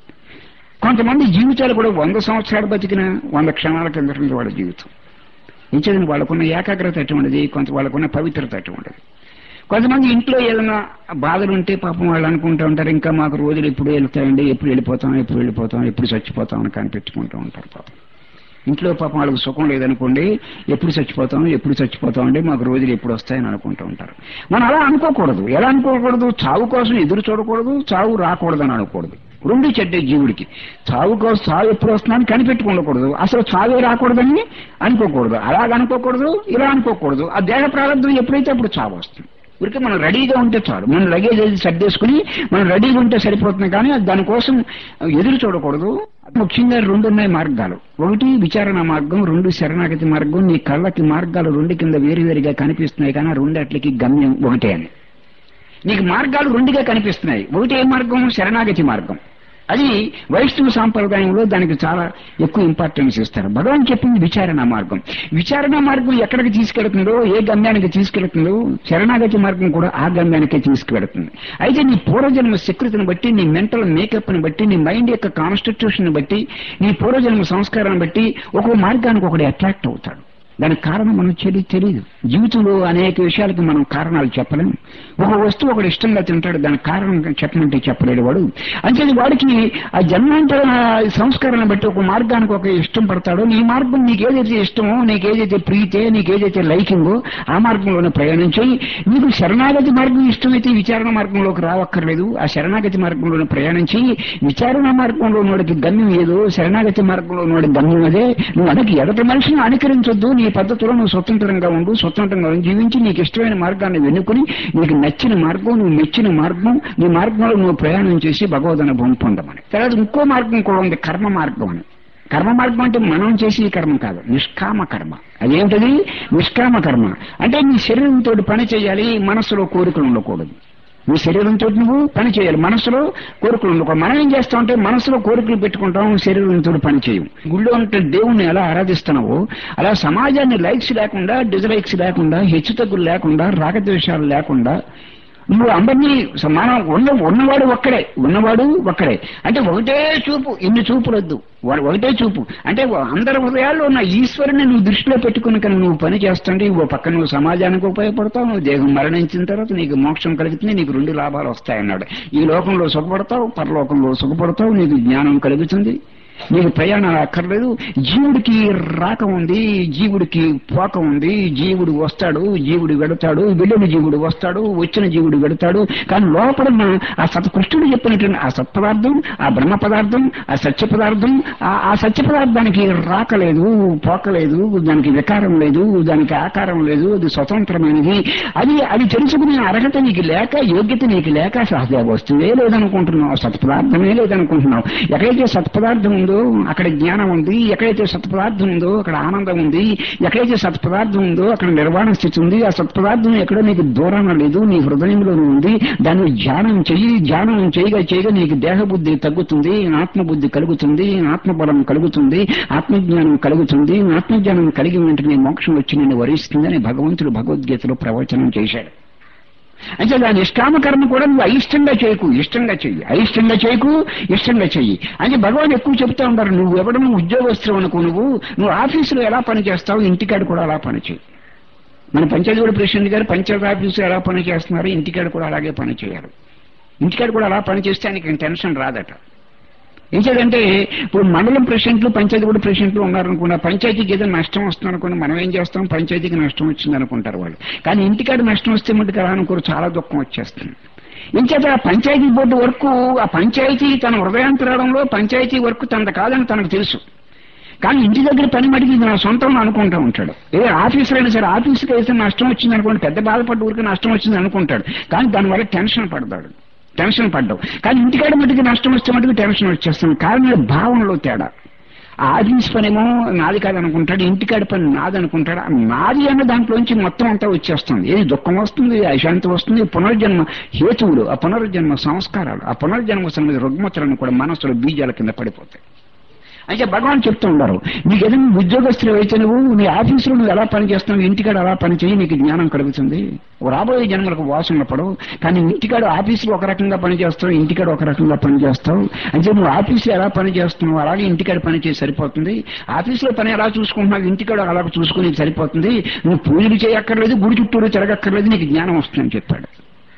కొంతమంది జీవితాలు కూడా వంద సంవత్సరాలు బతికిన వంద క్షణాల కింద వాళ్ళ జీవితం. ఇంచేది వాళ్ళకున్న ఏకాగ్రత అటువంటిది, కొంత వాళ్ళకున్న పవిత్రత అటువంటిది. కొంతమంది ఇంట్లో ఏదైనా బాధలు ఉంటే పాపం వాళ్ళు అనుకుంటూ ఉంటారు, ఇంకా మాకు రోజులు ఎప్పుడు వెళ్తాయండి, ఎప్పుడు వెళ్ళిపోతాం ఎప్పుడు వెళ్ళిపోతాం ఎప్పుడు చచ్చిపోతాం అని కనిపెట్టుకుంటూ ఉంటారు. పాపం ఇంట్లో పాపం వాళ్ళకి సుఖం లేదనుకోండి, ఎప్పుడు చచ్చిపోతాం ఎప్పుడు చచ్చిపోతాం అండి, మాకు రోజులు ఎప్పుడు వస్తాయని అనుకుంటూ ఉంటారు. మనం అలా అనుకోకూడదు. ఎలా అనుకోకూడదు? చావు కోసం ఎదురు చూడకూడదు, చావు రాకూడదని అనుకోకూడదు. రెండు చెడ్డే జీవుడికి. చావు కోసం చావు ఎప్పుడు వస్తుందని కనిపెట్టుకోకూడదు, అసలు చావే రాకూడదని అనుకోకూడదు, అలాగ అనుకోకూడదు, ఇలా అనుకోకూడదు. ఆ దేహ ప్రారంభం ఎప్పుడైతే అప్పుడు చావు వస్తుంది. ఊరికే మనం రెడీగా ఉంటే చాలు, మనం లగేజ్ ఏది సర్దేసుకుని మనం రెడీగా ఉంటే సరిపోతుంది. కానీ దానికోసం ఎదురు చూడకూడదు. ముఖ్యంగా రెండు ఉన్నాయి మార్గాలు. ఒకటి విచారణ మార్గం, రెండు శరణాగతి మార్గం. నీ కళ్ళకి మార్గాలు రెండు కింద వేరువేరుగా కనిపిస్తున్నాయి, కానీ రెండట్లకి గమ్యం ఒకటే అని. నీకు మార్గాలు రెండుగా కనిపిస్తున్నాయి. ఒకటి ఏ మార్గం? శరణాగతి మార్గం. అది వైష్ణవ సాంప్రదాయంలో దానికి చాలా ఎక్కువ ఇంపార్టెన్స్ ఇస్తారు. భగవాన్ చెప్పింది విచారణ మార్గం. విచారణ మార్గం ఎక్కడికి తీసుకెళ్తుందో, ఏ గమ్యానికి తీసుకెళ్తుందో, శరణాగతి మార్గం కూడా ఆ గమ్యానికే తీసుకువెడుతుంది. అయితే నీ పూర్వజన్మ స్వీకృతిని బట్టి, నీ మెంటల్ మేకప్ ని బట్టి, నీ మైండ్ యొక్క కాన్స్టిట్యూషన్ ని బట్టి, నీ పూర్వజన్మ సంస్కారాన్ని బట్టి ఒక్కో మార్గానికి ఒకటి అట్రాక్ట్ అవుతాడు. దానికి కారణం మనం చెడి తెలియదు. జీవితంలో అనేక విషయాలకి మనం కారణాలు చెప్పలేము. ఒక వస్తువు ఒకటి ఇష్టంగా తింటాడు, దానికి కారణం చెప్పమంటే చెప్పలేడు వాడు. అంటే వాడికి ఆ జన్మాంతర సంస్కారాన్ని బట్టి ఒక మార్గానికి ఒక ఇష్టం పడతాడో, నీ మార్గం నీకు ఏదైతే ఇష్టమో, నీకు ఏదైతే ప్రీతే, నీకు ఏదైతే లైకింగో ఆ మార్గంలోనే ప్రయాణించి, నీకు శరణాగతి మార్గం ఇష్టమైతే విచారణ మార్గంలోకి రావక్కర్లేదు. ఆ శరణాగతి మార్గంలోనే ప్రయాణించి, విచారణ మార్గంలో ఉన్నోడికి గమ్యం ఏదో, శరణాగతి మార్గంలో ఉన్నోడి గమ్యం అదే. నువ్వు అనకి ఎదటి మనిషిని అనుకరించొద్దు, నీ పద్ధతిలో నువ్వు స్వతంత్రంగా ఉండు, స్వతంత్రంగా జీవించి నీకు ఇష్టమైన మార్గాన్ని వెన్నుకుని, నీకు నచ్చిన మార్గం, నువ్వు మెచ్చిన మార్గం, నీ మార్గంలో నువ్వు ప్రయాణం చేసి భగవద్ అనుభవం పొందమని. తర్వాత ఇంకో మార్గం కూడా ఉంది, కర్మ మార్గం అని. కర్మ మార్గం అంటే మనం చేసే కర్మ కాదు, నిష్కామ కర్మ. అదేమిటది? నిష్కామ కర్మ అంటే నీ శరీరంతో పని చేయాలి, మనస్సులో కోరికలు ఉండకూడదు. నీ శరీరంతో నువ్వు పని చేయాలి, మనసులో కోరికలు ఉండకూడదు. మనం ఏం చేస్తామంటే మనసులో కోరికలు పెట్టుకుంటాం, శరీరంతో పని చేయం. గుళ్ళో ఉంటే దేవుణ్ణి ఎలా ఆరాధిస్తున్నావో అలా సమాజాన్ని లైక్స్ లేకుండా, డిజలైక్స్ లేకుండా, హెచ్చుతగ్గులు లేకుండా, రాగద్వేషాలు లేకుండా నువ్వు అందరినీ సమానం ఉన్న ఉన్నవాడు ఒక్కడే ఉన్నవాడు ఒక్కడే అంటే ఒకటే చూపు, ఇన్ని చూపులు వద్దు, ఒకటే చూపు అంటే అందరి హృదయాల్లో ఉన్న ఈశ్వరుని నువ్వు దృష్టిలో పెట్టుకుని కానీ నువ్వు పని చేస్తుంటే ఓ పక్క నువ్వు సమాజానికి ఉపయోగపడతావు, నువ్వు దేహం మరణించిన తర్వాత నీకు మోక్షం కలుగుతుంది, నీకు రెండు లాభాలు వస్తాయన్నాడు. ఈ లోకంలో సుఖపడతావు, పరలోకంలో సుఖపడతావు, నీకు జ్ఞానం కలుగుతుంది, నీకు ప్రయాణాలు అక్కర్లేదు. జీవుడికి రాక ఉంది, జీవుడికి పోక ఉంది. జీవుడు వస్తాడు, జీవుడు వెడతాడు, వెళ్ళిన జీవుడు వస్తాడు, వచ్చిన జీవుడు వెడతాడు. కానీ లోపల ఆ సత్ కృష్ణుడు చెప్పినటువంటి ఆ సత్పదార్థం, ఆ బ్రహ్మ పదార్థం, ఆ సత్య పదార్థం, ఆ సత్య పదార్థానికి రాకలేదు, పోకలేదు, దానికి వికారం లేదు, దానికి ఆకారం లేదు, అది స్వతంత్రమైనది. అది అది తెలుసుకునే అర్హత నీకు లేక, యోగ్యత నీకు లేక సహజ వస్తువే లేదనుకుంటున్నావు, సత్పదార్థమే లేదనుకుంటున్నావు. ఎక్కడైతే సత్పదార్థం ఉందో అక్కడ జ్ఞానం ఉంది, ఎక్కడైతే సత్పదార్థం ఉందో అక్కడ ఆనందం ఉంది, ఎక్కడైతే సత్పదార్థం ఉందో అక్కడ నిర్వాణ స్థితి ఉంది. ఆ సత్పదార్థం ఎక్కడో నీకు దూరాన లేదు, నీ హృదయంలోనే ఉంది. దాన్ని ధ్యానం చెయ్యి, ధ్యానం చేయగా చేయగా నీకు దేహబుద్ధి తగ్గుతుంది, ఆత్మబుద్ధి కలుగుతుంది, ఆత్మబలం కలుగుతుంది, ఆత్మజ్ఞానం కలుగుతుంది. ఆత్మజ్ఞానం కలిగి వెంటనే మోక్షం వచ్చి నిన్ను వరిస్తుందని భగవంతుడు భగవద్గీతలో ప్రవచనం చేశాడు. అంటే దాని నిష్కామ కర్మ కూడా నువ్వు అయిష్టంగా చేయకు, ఇష్టంగా చెయ్యి, అయిష్టంగా చేయకు, ఇష్టంగా చెయ్యి. అంటే భగవాన్ ఎక్కువ చెప్తా ఉంటారు, నువ్వు ఎవడు నువ్వు ఉద్యోగస్తులు అనుకో, నువ్వు నువ్వు ఆఫీసులో ఎలా పని చేస్తావు, ఇంటికాడ కూడా అలా పని చేయి. మన పంచాయతీ కూడా ప్రెసిడెంట్ గారు పంచాయతీ ఆఫీసులో ఎలా పని చేస్తున్నారు, ఇంటికాడ కూడా అలాగే పని చేయాలి. ఇంటికాడ కూడా అలా పని చేస్తే ఆయనకి టెన్షన్ రాదట. ఏం చేయాలంటే ఇప్పుడు మండలం ప్రెసిడెంట్లు, పంచాయతీ కూడా ప్రెసిడెంట్లు ఉన్నారనుకున్నా, పంచాయతీకి ఏదైనా నష్టం వస్తుంది అనుకున్నా, మనం ఏం చేస్తాం, పంచాయతీకి నష్టం వచ్చింది అనుకుంటారు వాళ్ళు. కానీ ఇంటికాడ నష్టం వస్తే మటుకు అలా అనుకోరు, చాలా దుఃఖం వచ్చేస్తుంది. ఇంచేత పంచాయతీ బోర్డు వర్క్, ఆ పంచాయతీ తన హృదయాంతరాడంలో పంచాయతీ వర్క్ తనది కాదని తనకు తెలుసు. కానీ ఇంటి దగ్గర పని మడికి నా సొంతంలో అనుకుంటూ ఉంటాడు. ఏ ఆఫీసులో అయినా సరే, ఆఫీసుకి అయితే నష్టం వచ్చింది అనుకోండి, పెద్ద బాధపడ్డ ఊరికి నష్టం వచ్చింది అనుకుంటాడు, కానీ దానివల్ల టెన్షన్ పడతాడు. టెన్షన్ పడ్డావు. కానీ ఇంటికాడ మటుకు నష్టం వస్తే మటుకు టెన్షన్ వచ్చేస్తుంది. కారణం భావనలో తేడా. ఆ ఆఫీస్ పనేమో నాది కాదనుకుంటాడు, ఇంటికాడ పని నాది అనుకుంటాడు. ఆ నాది అన్న దాంట్లోంచి మొత్తం అంతా వచ్చేస్తుంది. ఏది దుఃఖం వస్తుంది, అశాంతి వస్తుంది, పునర్జన్మ హేతువులు, ఆ పునర్జన్మ సంస్కారాలు, ఆ పునర్జన్మ సంబంధించిన రుగ్మతలను కూడా మనసులో బీజాల కింద పడిపోతాయి. అయితే భగవాన్ చెప్తూ ఉన్నారు, నీకు ఏదైనా ఉద్యోగస్తులు అయితే నువ్వు నీ ఆఫీసులో నువ్వు ఎలా పని చేస్తున్నావు, ఇంటికాడ అలా పని చేయి, నీకు జ్ఞానం కలుగుతుంది. రాబోయే జన్మలకు వాసనలు పడవు. కానీ ఇంటికాడ ఆఫీసులో ఒక రకంగా పని చేస్తావు, ఇంటికాడ ఒక రకంగా పని చేస్తావు. అంటే నువ్వు ఆఫీసులో ఎలా పని చేస్తున్నావు అలాగే ఇంటికాడ పని చేసి సరిపోతుంది. ఆఫీసులో పని ఎలా చూసుకుంటున్నావు, ఇంటికాడ అలా చూసుకుని సరిపోతుంది. నువ్వు పూజలు చేయక్కర్లేదు, గుడి చుట్టూరు తిరగక్కర్లేదు, నీకు జ్ఞానం వస్తుందని చెప్పాడు.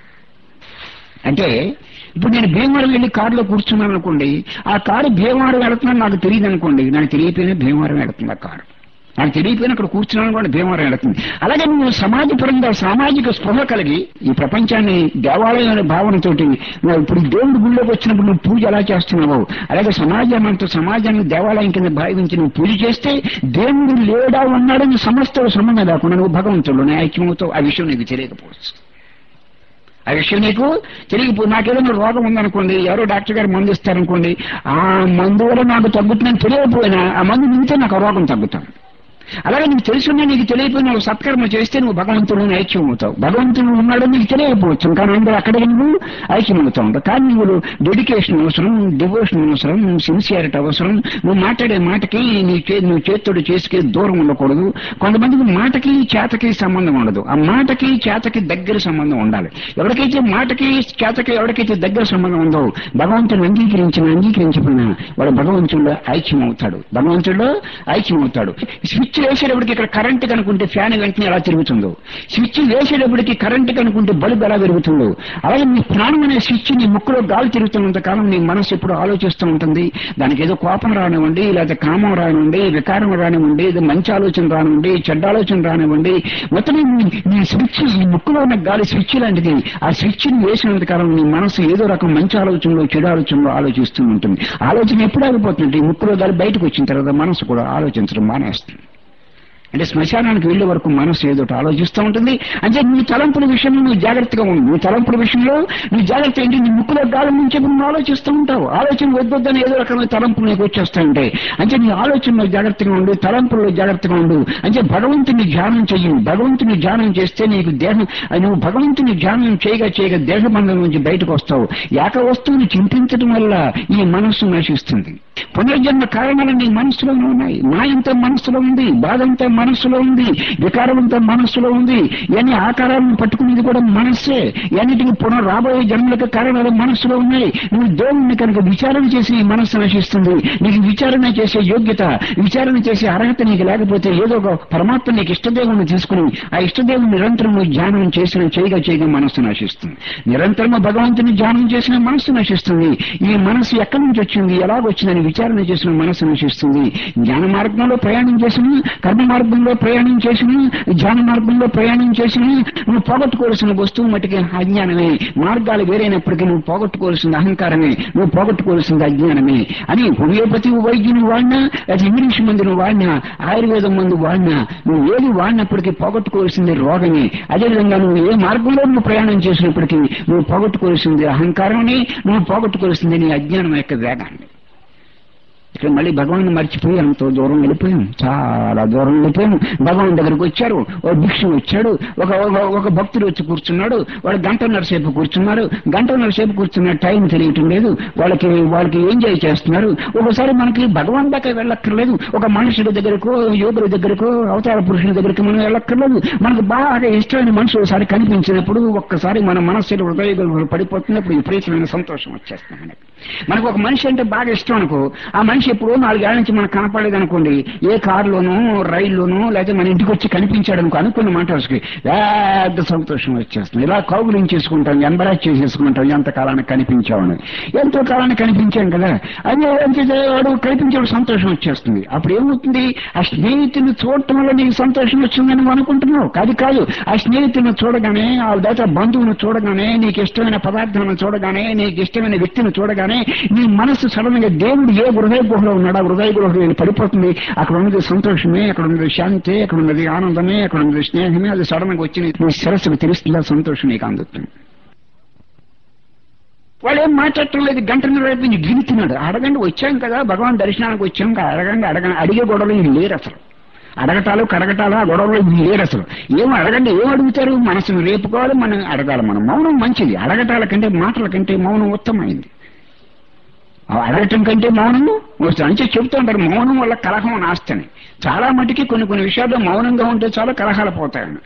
అంటే ఇప్పుడు నేను భీమవరం వెళ్ళి కారులో కూర్చున్నాను అనుకోండి, ఆ కారు భీమవరం వెళుతున్నాను నాకు తెలియదు అనుకోండి, నాకు తెలియపోయినా భీమవరం వెళుతుంది ఆ కారు. నాకు తెలియపోయినా అక్కడ కూర్చున్నాను అనుకోండి భీమవరం వెళుతుంది. అలాగే నువ్వు సమాజపరంగా సామాజిక స్పృహ కలిగి ఈ ప్రపంచాన్ని దేవాలయం అనే భావనతోటి ఇప్పుడు దేవుడి గుళ్ళోకి వచ్చినప్పుడు నువ్వు పూజ ఎలా చేస్తున్నావు, అలాగే సమాజం సమాజాన్ని దేవాలయం కింద భావించి నువ్వు పూజ చేస్తే దేవుడు లేడా ఉన్నాడని సమస్త సంబంధం లేకుండా నువ్వు భగవంతుడు ఐక్యమవుతావు. ఆ విషయం నీకు తెలియకపోవచ్చు. ఆ విషయం నీకు తెలియకపో నాకేదైనా రోగం ఉందనుకోండి, ఎవరో డాక్టర్ గారు మందు ఇస్తారనుకోండి, ఆ మందు వల్ల నాకు తగ్గుతుందని తెలియకపోయినా ఆ మందు మింగితే నాకు ఆ రోగం తగ్గుతాను. అలాగే నీకు తెలుసున్నా నీకు తెలియపోయినా నువ్వు సత్కర్మ చేస్తే నువ్వు భగవంతుడు ఐక్యం అవుతావు. భగవంతుడు ఉన్నాడని నీకు తెలియకపోవచ్చు, కానీ అందరూ అక్కడికి నువ్వు ఐక్యం అవుతా ఉంటావు. కానీ నువ్వు డెడికేషన్ అవసరం, డివోషన్ అవసరం, సిన్సియారిటీ అవసరం. నువ్వు మాట్లాడే మాటకి నీ నువ్వు చేతుడు చేసుకే దూరం ఉండకూడదు. కొంతమందికి మాటకి చేతకి సంబంధం ఉండదు, ఆ మాటకి చేతకి దగ్గర సంబంధం ఉండాలి. ఎవరికైతే మాటకి చేతకి ఎవరికైతే దగ్గర సంబంధం ఉందో భగవంతుడు అంగీకరించిన అంగీకరించకపోయినా వాడు భగవంతుడు ఐక్యం అవుతాడు, భగవంతుడు ఐక్యం అవుతాడు. స్విచ్ వేసేటప్పటికి ఇక్కడ కరెంట్ కనుకుంటే ఫ్యాన్ వెంటనే ఎలా తిరుగుతుందో, స్విచ్ వేసేటప్పటికి కరెంట్ కనుకుంటే బల్బు ఎలా పెరుగుతుందో, అలాగే నీ ప్రాణం అనే స్విచ్ నీ ముక్కులో గాలి తిరుగుతున్నంత కాలం నీ మనసు ఎప్పుడు ఆలోచిస్తూ ఉంటుంది. దానికి ఏదో కోపం రానివ్వండి, లేకపోతే కామం రానివ్వండి, వికారం రానివ్వండి, ఏదో మంచి ఆలోచన రానివ్వండి, చెడ్డ ఆలోచన రానివ్వండి, మొత్తం నీ స్విచ్ ఈ ముక్కులో ఉన్న గాలి స్విచ్ లాంటిది. ఆ స్విచ్ ని వేసినంత కాలం నీ మనసు ఏదో రకం మంచి ఆలోచనలో చెడు ఆలోచనలో ఆలోచిస్తూ ఉంటుంది. ఆలోచన ఎప్పుడు ఆగిపోతుంది, ఈ ముక్కులో గాలి బయటకు వచ్చిన తర్వాత మనసు కూడా ఆలోచించడం మానేస్తుంది. అంటే శ్మశానానికి వెళ్లే వరకు మనసు ఏదో ఆలోచిస్తూ ఉంటుంది. అంటే నీ తలంపుల విషయంలో నువ్వు జాగ్రత్తగా ఉండు. నీ తలంపుల విషయంలో నువ్వు జాగ్రత్త ఏంటి, నీ ముక్కులో గాలి నుంచి నువ్వు ఆలోచిస్తూ ఉంటావు. ఆలోచన వద్దొద్దని ఏదో రకమైన తలంపులు నీకు వచ్చేస్తూ ఉంటాయి. అంటే నీ ఆలోచనలో జాగ్రత్తగా ఉండు, తలంపుల్లో జాగ్రత్తగా ఉండు. అంటే భగవంతుని ధ్యానం చెయ్యి. భగవంతుని ధ్యానం చేస్తే నీకు దేహం, నువ్వు భగవంతుని ధ్యానం చేయగా చేయగా దేహబంధం నుంచి బయటకు వస్తావు. ఏక వస్తువుని చింతించడం వల్ల ఈ మనస్సు నశిస్తుంది. పునర్జన్మ కారణాలు నీ మనస్సులోనే ఉన్నాయి. మాయంతా మనస్సులో ఉంది, బాధంతా మనస్సులో ఉంది, వికారమంతా మనస్సులో ఉంది. ఇవన్నీ ఆకారాలను పట్టుకునేది కూడా మనస్సే. ఇవన్నిటికీ పునర్ రాబోయే జన్మలకు కారణాలు మనస్సులో ఉన్నాయి. నువ్వు దేవుణ్ణి కనుక విచారణ చేసి నీ మనస్సు నశిస్తుంది. నీకు విచారణ చేసే యోగ్యత, విచారణ చేసే అర్హత నీకు లేకపోతే ఏదో ఒక పరమాత్మ నీకు ఇష్టదేవుని తీసుకుని ఆ ఇష్టదేవుని నిరంతరం నువ్వు ధ్యానం చేసిన చేయగా చేయగా మనస్సు నశిస్తుంది. నిరంతరము భగవంతుని ధ్యానం చేసిన మనస్సు నశిస్తుంది. ఈ మనస్సు ఎక్కడి నుంచి వచ్చింది, ఎలాగొచ్చిందని విచారణ చేసిన మనస్సు నశిస్తుంది. జ్ఞాన మార్గంలో ప్రయాణం చేసిన, కర్మ మార్గంలో ప్రయాణం చేసిన, ధ్యాన మార్గంలో ప్రయాణం చేసిన నువ్వు పోగొట్టుకోవాల్సిన వస్తువు మటుకి అజ్ఞానమే. మార్గాలు వేరైనప్పటికీ నువ్వు పోగొట్టుకోవాల్సింది అహంకారమే, నువ్వు పోగొట్టుకోవాల్సింది అజ్ఞానమే అని హోమియోపతి వైద్యుని వాడినా, అది ఇంగ్లీష్ మందును వాడినా, ఆయుర్వేదం మందు వాడినా, నువ్వు ఏది వాడినప్పటికీ పోగొట్టుకోవాల్సింది రోగమే. అదేవిధంగా నువ్వు ఏ మార్గంలో నువ్వు ప్రయాణం చేసినప్పటికీ నువ్వు పోగొట్టుకోవాల్సింది అహంకారమే, నువ్వు పోగొట్టుకోవాల్సింది నీ అజ్ఞానం యొక్క వేగాన్ని. ఇక్కడ మళ్ళీ భగవాన్ మర్చిపోయి ఎంతో దూరం వెళ్ళిపోయాం, చాలా దూరం వెళ్ళిపోయాం. భగవాన్ దగ్గరకు వచ్చారు, ఓ భిక్షు వచ్చాడు, ఒక ఒక భక్తుడు వచ్చి కూర్చున్నాడు. వాడు గంటన్నర సేపు కూర్చున్నారు. గంటన్నర సేపు కూర్చున్న టైం తెలియటం లేదు. వాళ్ళకి వాళ్ళకి ఎంజాయ్ చేస్తున్నారు. ఒకసారి మనకి భగవాన్ దాకా వెళ్ళక్కర్లేదు, ఒక మనుషుల దగ్గరకు, యోగుల దగ్గరకు, అవతార పురుషుల దగ్గరికి మనం వెళ్ళక్కర్లేదు. మనకు బాగా ఇష్టమైన మనుషులు ఒకసారి కనిపించినప్పుడు ఒక్కసారి మన మనస్సులో హృదయ పడిపోతున్నప్పుడు విపరీతమైన సంతోషం వచ్చేస్తుంది. మనకి మనకు ఒక మనిషి అంటే బాగా ఇష్టం అనుకో, ఆ మనిషి ఎప్పుడో నాలుగేళ్ల నుంచి మనకు కనపడలేదు అనుకోండి, ఏ కారులోనూ రైల్లోనూ లేకపోతే మన ఇంటికి వచ్చి కనిపించాడు అనుకో, అనుకున్న మాటలకి పెద్ద సంతోషం వచ్చేస్తుంది. ఇలా కౌగులించేసుకుంటాం, ఎంబరాజ్ చేసేసుకుంటాం. ఎంతకాలానికి కనిపించామని, ఎంతో కాలానికి కనిపించాం కదా, అదే వాడు కనిపించాడు సంతోషం వచ్చేస్తుంది. అప్పుడు ఏమవుతుంది, ఆ స్నేహితుని చూడటం వల్ల నీకు సంతోషం వచ్చిందని నువ్వు అనుకుంటున్నావు. కాదు కాదు ఆ స్నేహితుని చూడగానే, ఆ దగ్గర బంధువును చూడగానే, నీకు ఇష్టమైన పదార్థాలను చూడగానే, నీకు ఇష్టమైన వ్యక్తిని చూడగానే నీ మనస్సు సడన్ గా దేవుడు ఏ హృదయ గుహలో ఉన్నాడు ఆ హృదయ గుహలో పడిపోతుంది. అక్కడ ఉన్నది సంతోషమే, అక్కడ ఉన్నది శాంతి, అక్కడ ఉన్నది ఆనందమే, అక్కడ ఉన్నది స్నేహమే. అది సడన్ గా వచ్చి నీ శిరస్సుకు తెలుస్తుంది, ఆ సంతోషం నీకు అందుతుంది. వాళ్ళు ఏం మాట్లాడటం లేదు. గంటన్నర అయిపోయింది, గిలుతున్నాడు. అడగండి, వచ్చాం కదా భగవాన్ దర్శనానికి వచ్చాం కదా, అడగండి అడగండి అడిగే గొడవలు ఇవి లేరు అసలు. అడగటాలు కడగటాలు ఆ గొడవలు ఇవి లేరు అసలు. ఏం అడగండి, ఏం అడుగుతారు? మనసును రేపుకోవాలి, మనం అడగాలి. మనం మౌనం మంచిది, అడగటాల కంటే మాటల కంటే మౌనం ఉత్తమైంది. అడగటం కంటే మౌనము అంటే చెబుతూ ఉంటారు మౌనం వల్ల కలహం నాస్తని. చాలా మటుకి కొన్ని కొన్ని విషయాల్లో మౌనంగా ఉంటే చాలా కలహాలు పోతాయని.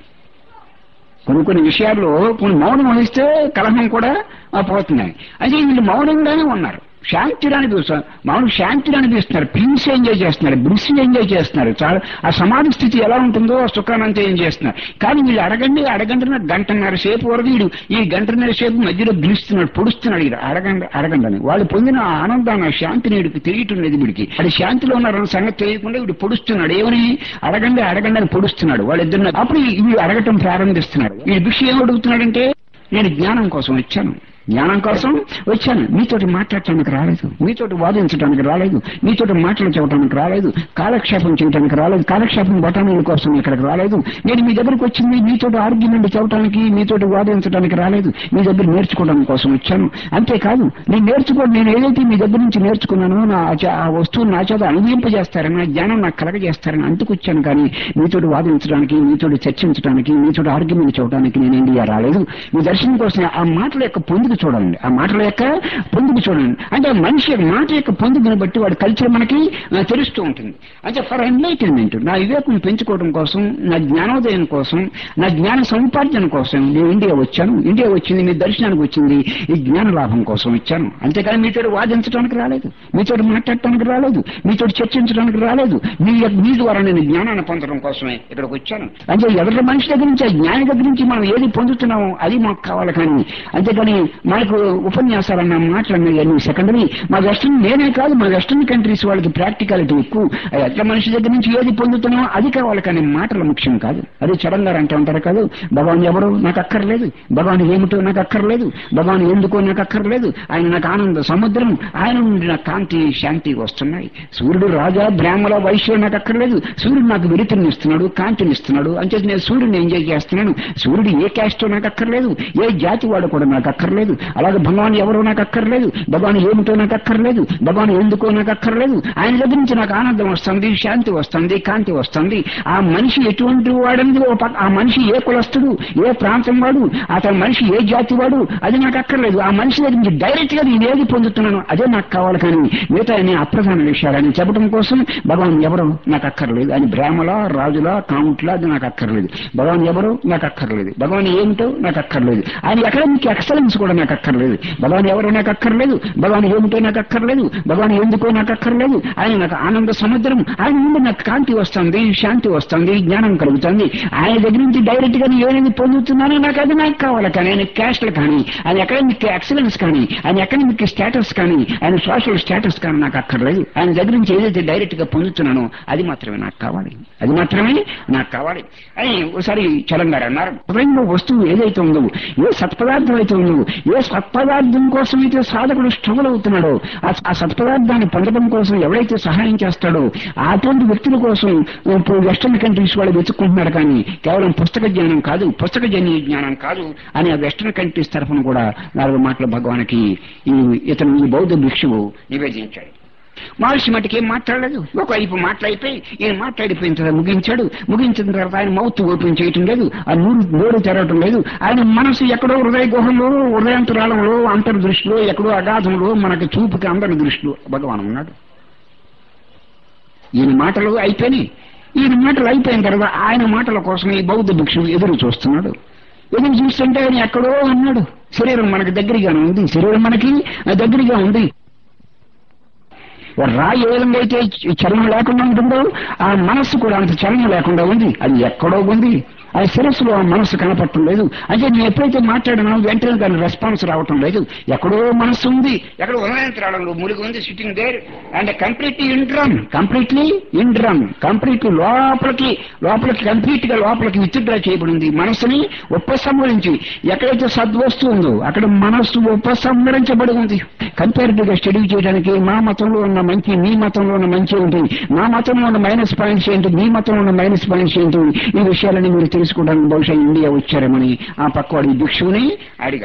కొన్ని కొన్ని విషయాల్లో కొన్ని మౌనం వహిస్తే కలహం కూడా పోతున్నాయి. అయితే వీళ్ళు మౌనంగానే ఉన్నారు, శాంతిని అనిపిస్తారు. మౌనం శాంతిని అనిపిస్తున్నారు, పీస్ ఎంజాయ్ చేస్తున్నారు, బ్లిస్ ఎంజాయ్ చేస్తున్నారు. చాలా ఆ సమాధి స్థితి ఎలా ఉంటుందో ఆ సుఖానంతా ఏం చేస్తున్నారు. కానీ వీళ్ళు అడగండి అడగండి గంటన్నర సేపు వరకు వీడు ఈ గంటన్నర సేపు మధ్యలో బ్లిస్తున్నాడు, పొడుస్తున్నాడు. వీడు అడగండి అడగండి అని వాళ్ళు పొందిన ఆనందాన్ని ఆ శాంతిని వీడికి తెలియటం లేదు. వీడికి అది శాంతిలో ఉన్నారన్న సంగతి తెలియకుండా వీడు పొడుస్తున్నాడు. ఏమని అడగండి అడగండి అని పొడుస్తున్నాడు. వాళ్ళిద్దరు అప్పుడు వీడు అడగటం ప్రారంభిస్తున్నాడు. ఈ భిక్ష ఏం అడుగుతున్నాడంటే నేను జ్ఞానం కోసం వచ్చాను, జ్ఞానం కోసం వచ్చాను, మీతోటి మాట్లాడటానికి రాలేదు, మీతోటి వాదించడానికి రాలేదు, మీతోటి మాటలు చెప్పడానికి రాలేదు, కాలక్షేపం చేయడానికి రాలేదు, కాలక్షేపం బటానీల కోసం ఇక్కడికి రాలేదు. నేను మీ దగ్గరికి వచ్చింది మీతోటి ఆర్గ్యుమెంట్ చెప్పడానికి, మీతోటి వాదించడానికి రాలేదు, మీ దగ్గర నేర్చుకోవడం కోసం వచ్చాను. అంతేకాదు నేను నేర్చుకో నేను ఏదైతే మీ దగ్గర నుంచి నేర్చుకున్నానో నా ఆ వస్తువులు నా చేత అనుభవింపజేస్తారని, నా జ్ఞానం నాకు కలగజేస్తారని అందుకొచ్చాను. కానీ మీతోటి వాదించడానికి, మీతోటి చర్చించడానికి, మీతోటి ఆర్గ్యుమెంట్ చెప్పడానికి నేను ఇండియా రాలేదు. మీ దర్శనం కోసం ఆ మాటల యొక్క పొందుకు చూడండి, ఆ మాటల యొక్క పొందుకు చూడండి. అంటే మనిషి మాట యొక్క పొందుకుని బట్టి వాడి కల్చర్ మనకి తెలుస్తూ ఉంటుంది. అంటే ఫర్ ఎన్లైటన్మెంట్, నా వివేకం పెంచుకోవడం కోసం, నా జ్ఞానోదయం కోసం, నా జ్ఞాన సముపార్జన కోసం నేను ఇండియా వచ్చాను. ఇండియా వచ్చింది మీ దర్శనానికి వచ్చింది ఈ జ్ఞాన లాభం కోసం వచ్చాను. అంతేకాని మీతో వాదించడానికి రాలేదు, మీతో మాట్లాడటానికి రాలేదు, మీతో చర్చించడానికి రాలేదు. మీ మీ ద్వారా నేను జ్ఞానాన్ని పొందడం కోసమే ఇక్కడికి వచ్చాను. అంటే ఎవరి మనిషి దగ్గర నుంచి, ఆ జ్ఞాని దగ్గర నుంచి మనం ఏది పొందుతున్నామో అది మాకు కావాలి. కానీ అంతేకాని మనకు ఉపన్యాసాలన్న మాటలన్న ఇవన్నీ సెకండరీ. మా వెస్టర్న్ నేనే కాదు, మా వెస్టర్న్ కంట్రీస్ వాళ్ళకి ప్రాక్టికాలిటీ ఎక్కువ. ఎట్లా మనిషి దగ్గర నుంచి ఏది పొందుతున్నామో అది కావాలి, కానీ మాటలు ముఖ్యం కాదు. అదే చడంగారు అంటూ ఉంటారు కాదు, భగవాన్ ఎవరో నాకు అక్కర్లేదు, భగవాన్ ఏమిటో నాకు అక్కర్లేదు, భగవాన్ ఎందుకో నాకు అక్కర్లేదు, ఆయన నాకు ఆనంద సముద్రం, ఆయన నుండి నాకు కాంతి శాంతి వస్తున్నాయి. సూర్యుడు రాజా బ్రాహ్మణ వైశ్యుడు నాకు అక్కర్లేదు, సూర్యుడు నాకు వెలుతురుని ఇస్తున్నాడు, కాంతిని ఇస్తున్నాడు. అంతే నేను సూర్యుడిని ఎంజాయ్ చేస్తున్నాను. సూర్యుడు ఏ క్యాస్టో నాకు అక్కర్లేదు, ఏ జాతి వాడు కూడా నాకు అక్కర్లేదు. అలాగే భగవాన్ ఎవరో నాకు అక్కర్లేదు, భగవాన్ ఏమిటో నాకు అక్కర్లేదు, భగవాన్ ఎందుకో నాకు అక్కర్లేదు. ఆయన దగ్గర నుంచి నాకు ఆనందం వస్తుంది, శాంతి వస్తుంది, కాంతి వస్తుంది. ఆ మనిషి ఎటువంటి వాడని, ఆ మనిషి ఏ కులస్తుడు, ఏ ప్రాంతం వాడు, అతని మనిషి ఏ జాతి వాడు, అది నాకు అక్కర్లేదు. ఆ మనిషి దగ్గర నుంచి డైరెక్ట్ గా నేను ఏది పొందుతున్నాను అదే నాకు కావాలి. కానీ మిగతా నేను అప్రధాన విషయాలని చెప్పడం కోసం భగవాన్ ఎవరో నాకు అక్కర్లేదు, అని బ్రాహ్మణ రాజుల కాముట్ల అది నాకు అక్కర్లేదు. భగవాన్ ఎవరో నాకు అక్కర్లేదు, భగవాన్ ఏమిటో నాకు అక్కర్లేదు. ఆయన అకాడమిక్ ఎక్సలెన్స్ కూడా నాకు అక్కర్లేదు. భగవాన్ ఎవరో నాకు అక్కర్లేదు, భగవాన్ ఏమిటో నాకు అక్కర్లేదు, భగవాన్ ఎందుకో నాకు అక్కర్లేదు. ఆయన నాకు ఆనంద సముద్రం, ఆయన నుండి నాకు కాంతి వస్తుంది, శాంతి వస్తుంది, జ్ఞానం కలుగుతుంది. ఆయన దగ్గర నుంచి డైరెక్ట్ గా ఏదైనా పొందుతున్నానో నాకు అది నాకు కావాలి. కానీ ఆయన క్యాస్ట్లు కానీ, ఆయన అకాడమిక్ ఎక్సలెన్స్ కానీ, ఆయన అకాడమిక్ స్టేటస్ కానీ, ఆయన సోషల్ స్టేటస్ కానీ నాకు అక్కర్లేదు. ఆయన దగ్గర నుంచి ఏదైతే డైరెక్ట్ గా పొందుతున్నానో అది మాత్రమే నాకు కావాలి, అది మాత్రమే నాకు కావాలి అని ఒకసారి చలంగారు అన్నారు. హృదయంలో వస్తువు ఏదైతే ఉందో, ఏ సత్పదార్థం అయితే ఉందో, ఏ సత్పదార్థం కోసం అయితే సాధకుడు స్ట్రగుల్ అవుతున్నాడో, ఆ సత్పదార్థాన్ని పొందడం కోసం ఎవరైతే సహాయం చేస్తాడో అటువంటి వ్యక్తుల కోసం ఇప్పుడు వెస్టర్న్ కంట్రీస్ వాళ్ళు వెతుక్కుంటున్నారు. కానీ కేవలం పుస్తక జ్ఞానం కాదు, పుస్తకజన్య జ్ఞానం కాదు అని ఆ వెస్టర్న్ కంట్రీస్ తరఫున కూడా నాలుగు మాటల భగవానికి ఈ ఇతను ఈ బౌద్ధ భిక్షువు నివేదించాడు. మహర్షి మటుకు ఏం మాట్లాడలేదు. ఒకవైపు మాట్లాడిపోయి ఈయన మాట్లాడిపోయిన తర్వాత ముగించాడు. ముగించిన తర్వాత ఆయన మౌత్ ఓపెన్ చేయటం లేదు, ఆ నూరు నోరు తెరవటం లేదు. ఆయన మనసు ఎక్కడో హృదయ గుహంలో, హృదయాంతరాళంలో, అంతర్దృష్టిలో, ఎక్కడో అగాధంలో మనకి చూపుకి అందరి దృష్టిలో భగవాన్ ఉన్నాడు. ఈయన మాటలు అయిపోయినాయి. ఈయన మాటలు అయిపోయిన తర్వాత ఆయన మాటల కోసం ఈ బౌద్ధ భిక్షువు ఎదురు చూస్తున్నాడు. ఎదురు చూస్తుంటే ఆయన ఎక్కడో ఉన్నాడు. శరీరం మనకి దగ్గరగా ఉంది, శరీరం మనకి దగ్గరగా ఉంది. రాయి ఏ విధంగా అయితే చలనం లేకుండా ఉంటుందో ఆ మనస్సు కూడా అంత చలనం లేకుండా ఉంది. అది ఎక్కడో ఉంది, అది శిరస్సులో ఆ మనస్సు కనపడటం లేదు. అంటే నేను ఎప్పుడైతే మాట్లాడినా వెంటనే దాని రెస్పాన్స్ రావటం లేదు. ఎక్కడో మనస్సు ఉంది, ఎక్కడో ఉదయంత్రాలంలో ములిగి ఉంది, sitting there and completely indrawn, completely indrawn, completely లోపలికి లోపలికి కంప్లీట్ గా లోపలికి విత్డ్రా చేయబడింది. మనస్సుని ఉపసంహరించి ఎక్కడైతే సద్వస్తు ఉందో అక్కడ మనస్సు ఉపసంహరించబడి ఉంది. కంపారిటివ్ గా స్టడీ చేయడానికి మా మతంలో ఉన్న మంచి, మీ మతంలో ఉన్న మంచి ఏంటి, మా మతంలో ఉన్న మైనస్ పాయింట్స్ ఏంటి, మీ మతంలో ఉన్న మైనస్ పాయింట్స్ ఏంటి, ఈ విషయాలని మీరు తెలుసుకోవడానికి బహుశా ఇండియా వచ్చారేమని ఆ పక్కవాడి భిక్షువుని అడిగాడు.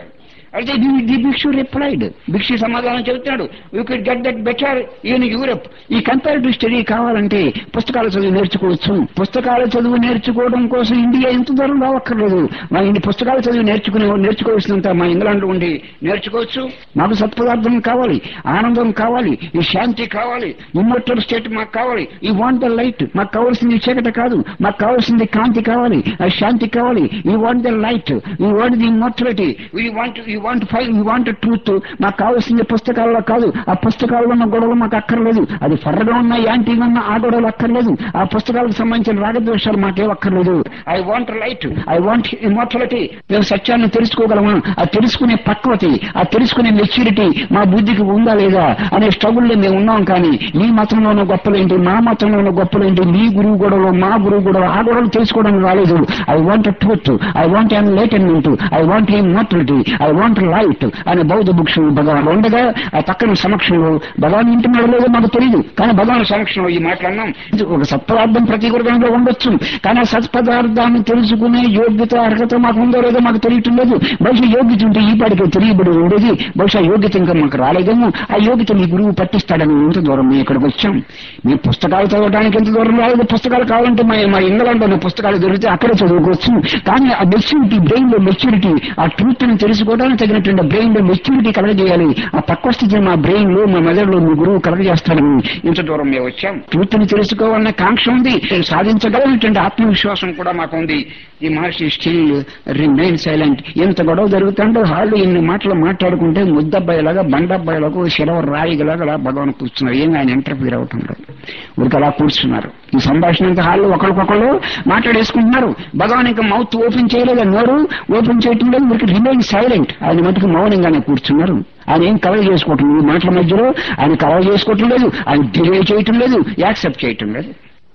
అయితే ది భిక్షు రిప్లైడ్, భిక్షు సమాధానం చెబుతున్నాడు, you can get that better in Europe. ఈ కంపారిటివ్ స్టడీ కావాలంటే పుస్తకాలు చదువు నేర్చుకోవచ్చు. పుస్తకాలు చదువు నేర్చుకోవడం కోసం ఇండియా ఎంత దూరం రావక్కర్లేదు. మా ఇన్ని పుస్తకాలు చదివి నేర్చుకునే నేర్చుకోవాల్సినంత మా ఇంగ్లాండ్ ఉండి నేర్చుకోవచ్చు. మాకు సత్పదార్థం కావాలి, ఆనందం కావాలి, ఈ శాంతి కావాలి, ఇమ్మోర్టల్ స్టేట్ మాకు కావాలి. ఈ వాంట్ ద లైట్, మాకు కావాల్సింది చీకటి కాదు, మాకు కావాల్సింది కాంతి కావాలి, ఆ శాంతి కావాలి. I want the light, I want the immortality, I want I want file, I want truth. మాకు కావాల్సింది పుస్తకాల్లో కాదు, ఆ పుస్తకాల్లో ఉన్న గొడవలు మాకు అక్కర్లేదు. అది ఫర్రగా ఉన్న యాంటీగా ఉన్న ఆ గొడవలు అక్కర్లేదు. ఆ పుస్తకాలకు సంబంధించిన రాగద్వేషాలు మాకేం అక్కర్లేదు. I want light, I want immortality. మేము సత్యాన్ని తెలుసుకోగలమా, ఆ తెలుసుకునే పక్వతి, ఆ తెలుసుకునే మెచ్యూరిటీ మా బుద్ధికి ఉందా లేదా అనే స్ట్రగుల్లో మేము ఉన్నాం. కానీ ఈ మతంలోనూ గొప్పలేంటి, మా మతంలోనూ గొప్పలేంటి, మీ గురువు గొడవలు, మా గురువు గొడవలు, ఆ గొడవలు తెలుసుకోవడానికి రాలేదు. I want truth, I want enlightenment, I want immortality, I want light అనే బౌద్ధ భిక్షువు భగవాన్ ఉండగా ఆ పక్కన సమక్షంలో భగవాన్ ఇంటున్నాడో లేదో మాకు తెలియదు, కానీ భగవాన్ సమక్షంలో ఈ మాట్లాడినాం. ఒక సత్పదార్థం ప్రతి గురుగంలో ఉండొచ్చు, కానీ ఆ సత్పదార్థాన్ని తెలుసుకునే యోగ్యత అర్హత మాకు ఉందో లేదో మాకు తెలియటం లేదు. బహుశా యోగ్యత ఉంటే ఈ పాటికి తెలియబడి ఉండేది. బహుశా యోగ్యత ఇంకా మాకు రాలేదేమో. ఆ యోగ్యత మీ గురువు పట్టిస్తాడని ఎంత దూరం మేము ఇక్కడికి వచ్చాం. మీ పుస్తకాలు చదవడానికి ఎంత దూరం రాలేదు. పుస్తకాలు కావాలంటే మా మా ఇంగ్లాండ్ లో పుస్తకాలు దొరికితే అక్కడే చదువుకోవచ్చు. కానీ ఆ మెచ్యూరిటీ, బ్రెయిన్ లో మెచ్యూరిటీ, ఆ ట్రూత్ ని తెలుసుకోవడానికి తగినటువంటి బ్రెయిన్ లో మెచ్యూరిటీ కలగజేయాలి. ఆ పక్వ స్థితిని మా బ్రెయిన్ లో, మా మెదడులో మీ గురువు కలగజేస్తాడని ఇంత దూరం మేము వచ్చాం. ట్రూత్ ని తెలుసుకోవాలన్న కాంక్ష ఉంది, సాధించగలిగినటువంటి ఆత్మవిశ్వాసం కూడా మాకు ఉంది. ఈ మహర్షి స్టిల్ రిమైన్ సైలెంట్. ఎంత గొడవ జరుగుతుంటే హాళ్ళు ఎన్ని మాటలు మాట్లాడుకుంటే ముద్దబ్బాయిలాగా, బండబ్బాయిలాగా, శిలవ రాయిలాగా భగవాన్ కూర్చున్నారు. ఏం ఆయన ఇంటర్ఫీర్ అవుతున్నారు, ఊరికి అలా కూర్చున్నారు. ఈ సంభాషణ అంతా హాళ్ళు ఒకరికొకళ్ళు మాట్లాడేసుకుంటున్నారు. భగవాన్ ఇంకా మౌత్ ఓపెన్ చేయలేదు, నోరు ఓపెన్ చేయటం లేదు, ఊరికి రిమైన్ సైలెంట్. ఆయన మటుకు మౌనంగానే కూర్చున్నారు. ఆయన ఏం కవర్ చేసుకోవటం లేదు, మాటల మధ్యలో ఆయన కవర్ చేసుకోవటం లేదు, ఆయన డిలే చేయటం లేదు, యాక్సెప్ట్ చేయటం లేదు.